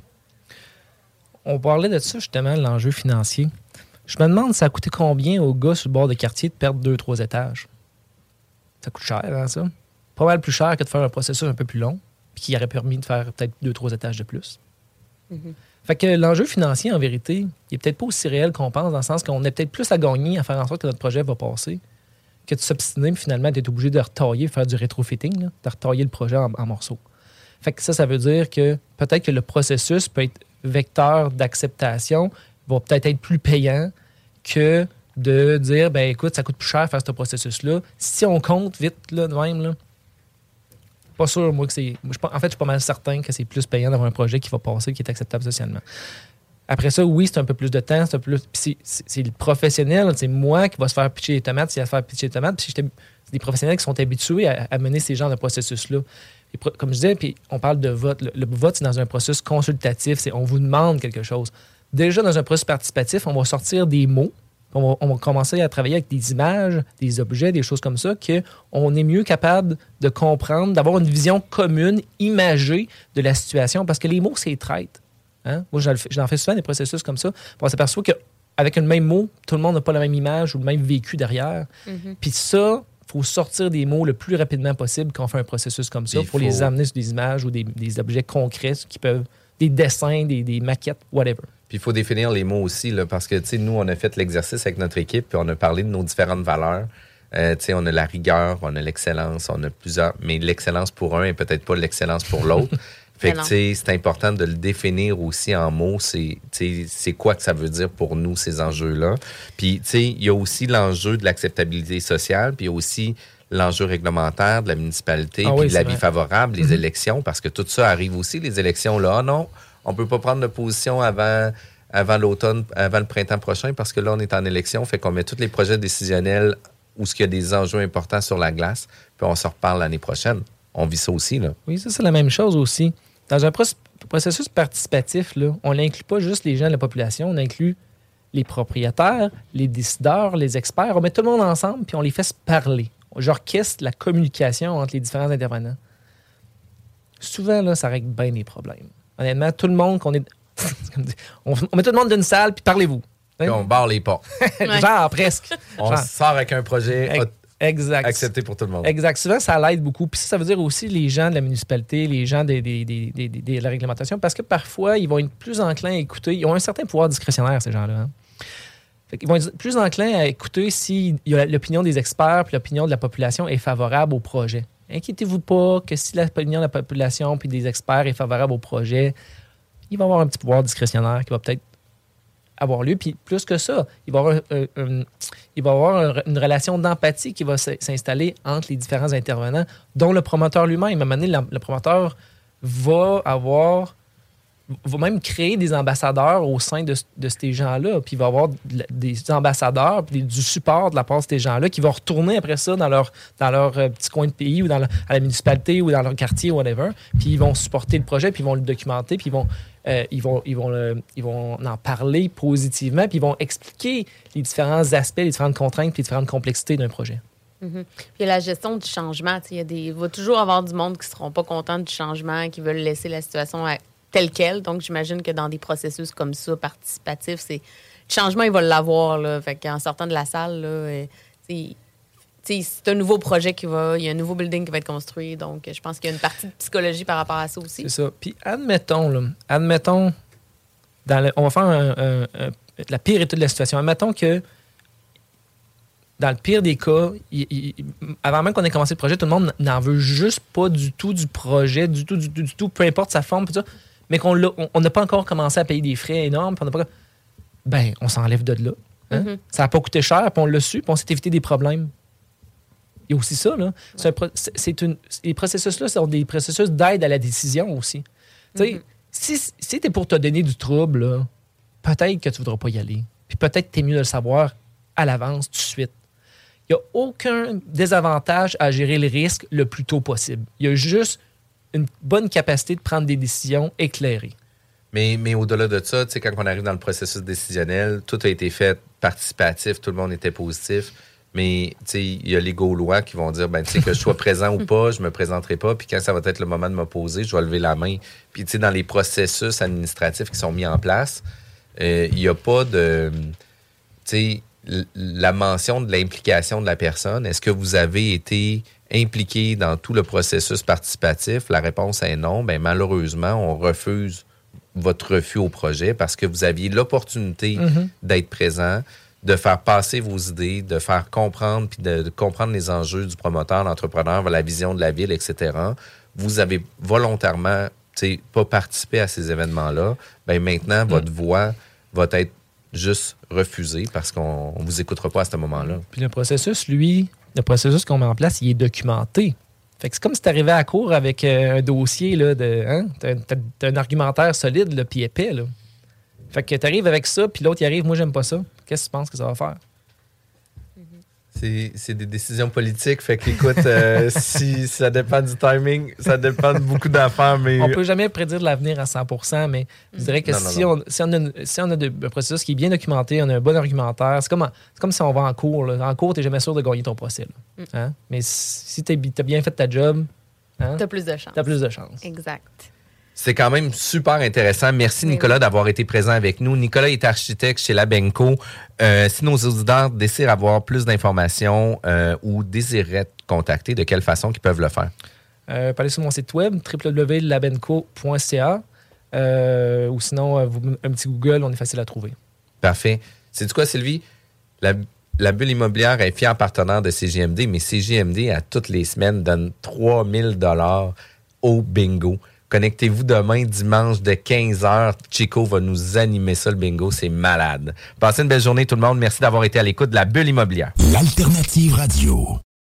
On parlait de ça, justement, l'enjeu financier. Je me demande, ça a coûté combien aux gars sur le bord de quartier de perdre deux, trois étages? Ça coûte cher, hein, ça? Pas mal plus cher que de faire un processus un peu plus long, puis qui aurait permis de faire peut-être deux, trois étages de plus. Mm-hmm. Fait que l'enjeu financier, en vérité, il est peut-être pas aussi réel qu'on pense, dans le sens qu'on a peut-être plus à gagner à faire en sorte que notre projet va passer que de s'obstiner, puis finalement, d'être obligé de retailler, faire du rétrofitting, là, de retailler le projet en, en morceaux. Fait que ça, ça veut dire que peut-être que le processus peut être vecteur d'acceptation, va peut-être être plus payant que de dire, ben écoute, ça coûte plus cher faire ce processus-là. Si on compte vite, là, de même, là, pas sûr, moi, que c'est... En fait, je suis pas mal certain que c'est plus payant d'avoir un projet qui va passer, qui est acceptable socialement. Après ça, oui, c'est un peu plus de temps, c'est un peu plus... Puis c'est, c'est, c'est le professionnel, c'est moi qui va se faire pitcher les tomates, s'il va se faire pitcher les tomates, puis c'est des professionnels qui sont habitués à, à mener ces genres de processus-là. Et comme je disais, puis on parle de vote. Le, le vote, c'est dans un processus consultatif, c'est on vous demande quelque chose. Déjà, dans un processus participatif, on va sortir des mots, on va, on va commencer à travailler avec des images, des objets, des choses comme ça, qu'on est mieux capable de comprendre, d'avoir une vision commune, imagée de la situation, parce que les mots, c'est traite. Hein? Moi, j'en fais souvent des processus comme ça. On s'aperçoit qu'avec le même mot, tout le monde n'a pas la même image ou le même vécu derrière. Mm-hmm. Puis ça, il faut sortir des mots le plus rapidement possible quand on fait un processus comme ça, pour faut... les amener sur des images ou des, des objets concrets qui peuvent... des dessins, des, des maquettes, whatever. Puis il faut définir les mots aussi, là, parce que, tu sais, nous, on a fait l'exercice avec notre équipe, puis on a parlé de nos différentes valeurs. Euh, tu sais, on a la rigueur, on a l'excellence, on a plusieurs... Mais l'excellence pour un est peut-être pas l'excellence pour l'autre. Fait que, tu sais, c'est important de le définir aussi en mots. C'est, tu sais, c'est quoi que ça veut dire pour nous, ces enjeux-là. Puis, tu sais, il y a aussi l'enjeu de l'acceptabilité sociale, puis il y a aussi l'enjeu réglementaire de la municipalité, ah puis oui, de l'avis vrai. favorable, les mm-hmm. élections, parce que tout ça arrive aussi, les élections. Là, non, on peut pas prendre de position avant, avant l'automne, avant le printemps prochain, parce que là, on est en élection, fait qu'on met tous les projets décisionnels où il y a des enjeux importants sur la glace, puis on se reparle l'année prochaine. On vit ça aussi, là. Oui, ça, c'est la même chose aussi. Dans un processus participatif, là, on n'inclut pas juste les gens de la population, on inclut les propriétaires, les décideurs, les experts. On met tout le monde ensemble, puis on les fait se parler. J'orchestre la communication entre les différents intervenants. Souvent, là, ça règle bien les problèmes. Honnêtement, tout le monde qu'on est... on, on met tout le monde d'une salle, puis parlez-vous. Puis on barre les portes. Genre, presque. On Genre. sort avec un projet exact. accepté pour tout le monde. Exact. Souvent, ça l'aide beaucoup. Puis ça, ça veut dire aussi les gens de la municipalité, les gens des, des, des, des, des, de la réglementation, parce que parfois, ils vont être plus enclins à écouter. Ils ont un certain pouvoir discrétionnaire, ces gens-là. Hein? Fait qu'ils vont être plus enclins à écouter si l'opinion des experts puis l'opinion de la population est favorable au projet. Inquiétez-vous pas que si l'opinion de la population puis des experts est favorable au projet, il va y avoir un petit pouvoir discrétionnaire qui va peut-être avoir lieu. Puis plus que ça, il va y avoir, un, un, il va y avoir une relation d'empathie qui va s'installer entre les différents intervenants, dont le promoteur lui-même. À un moment donné, le, le promoteur va avoir... va même créer des ambassadeurs au sein de, de ces gens-là. Puis il va y avoir des ambassadeurs, puis du support de la part de ces gens-là qui vont retourner après ça dans leur, dans leur petit coin de pays ou dans le, à la municipalité ou dans leur quartier, whatever. Puis ils vont supporter le projet, puis ils vont le documenter, puis ils vont, euh, ils vont, ils vont, le, ils vont en parler positivement, puis ils vont expliquer les différents aspects, les différentes contraintes, puis les différentes complexités d'un projet. Mm-hmm. Puis la gestion du changement, il y a des, il va toujours avoir du monde qui ne seront pas contents du changement, qui veulent laisser la situation à tel quel. Donc, j'imagine que dans des processus comme ça, participatifs, c'est... le changement, il va l'avoir, là. Fait qu'en sortant de la salle, là, c'est... c'est un nouveau projet qui va... Il y a un nouveau building qui va être construit. Donc, je pense qu'il y a une partie de psychologie par rapport à ça aussi. C'est ça. Puis, admettons, là, admettons... Dans le, on va faire un, un, un, la pire étude de la situation. Admettons que, dans le pire des cas, il, il, avant même qu'on ait commencé le projet, tout le monde n'en veut juste pas du tout du projet, du tout, du tout, du tout, peu importe sa forme, tout ça, mais qu'on l'a, on n'a pas encore commencé à payer des frais énormes, puis on n'a pas... Ben, on s'enlève de là. Hein? Mm-hmm. Ça n'a pas coûté cher, puis on l'a su, puis on s'est évité des problèmes. Il y a aussi ça, là. C'est un pro- c'est, c'est une, les processus-là sont des processus d'aide à la décision aussi. Tu sais, mm-hmm. si, si t'es pour te donner du trouble, là, peut-être que tu ne voudras pas y aller. Puis peut-être que t'es mieux de le savoir à l'avance, tout de suite. Il n'y a aucun désavantage à gérer le risque le plus tôt possible. Il y a juste une bonne capacité de prendre des décisions éclairées. Mais, mais au-delà de ça, quand on arrive dans le processus décisionnel, tout a été fait participatif, tout le monde était positif. Mais il y a les Gaulois qui vont dire ben, que je sois présent ou pas, je me présenterai pas. Puis quand ça va être le moment de m'opposer, je vais lever la main. Puis dans les processus administratifs qui sont mis en place, il euh, n'y a pas de... L- la mention de l'implication de la personne. Est-ce que vous avez été impliqué dans tout le processus participatif? La réponse est non. Ben, malheureusement, on refuse votre refus au projet parce que vous aviez l'opportunité mm-hmm. d'être présent, de faire passer vos idées, de faire comprendre puis de, de comprendre les enjeux du promoteur, l'entrepreneur, la vision de la ville, et cetera. Vous avez volontairement pas participé à ces événements-là. Ben, maintenant, mm. votre voix va être juste refusée parce qu'on ne vous écoutera pas à ce moment-là. Puis le processus, lui, le processus qu'on met en place, il est documenté. Fait que c'est comme si tu arrivais à la cour avec euh, un dossier, là, de, hein? T'as, t'as, t'as un argumentaire solide, là, puis épais, là. Fait que tu arrives avec ça, puis l'autre, il arrive, moi, j'aime pas ça. Qu'est-ce que tu penses que ça va faire? C'est, c'est des décisions politiques. Fait qu'écoute, euh, si ça dépend du timing, ça dépend de beaucoup d'affaires. Mais... On peut jamais prédire l'avenir à cent pour cent, mais je dirais que non, si, non, non. On, si on a, si on a de, un processus qui est bien documenté, on a un bon argumentaire, c'est comme, c'est comme si on va en cours. Là. En cours, tu n'es jamais sûr de gagner ton procès. Mm. Hein? Mais si tu as bien fait ta job, hein, tu as plus de chance. Tu as plus de chance. Exact. C'est quand même super intéressant. Merci, Nicolas, d'avoir été présent avec nous. Nicolas est architecte chez Labenco. Euh, si nos auditeurs désirent avoir plus d'informations euh, ou désiraient te contacter, de quelle façon ils peuvent le faire? Euh, allez sur mon site web, w w w point labenco point c a euh, ou sinon, euh, un petit Google, on est facile à trouver. Parfait. Sais-tu quoi, Sylvie? La, la bulle immobilière est fière partenaire de C J M D, mais C J M D, à toutes les semaines, donne trois mille dollars au bingo. Connectez-vous demain, dimanche, de quinze heures. Chico va nous animer ça, le bingo. C'est malade. Passez une belle journée, tout le monde. Merci d'avoir été à l'écoute de la bulle immobilière. L'Alternative Radio.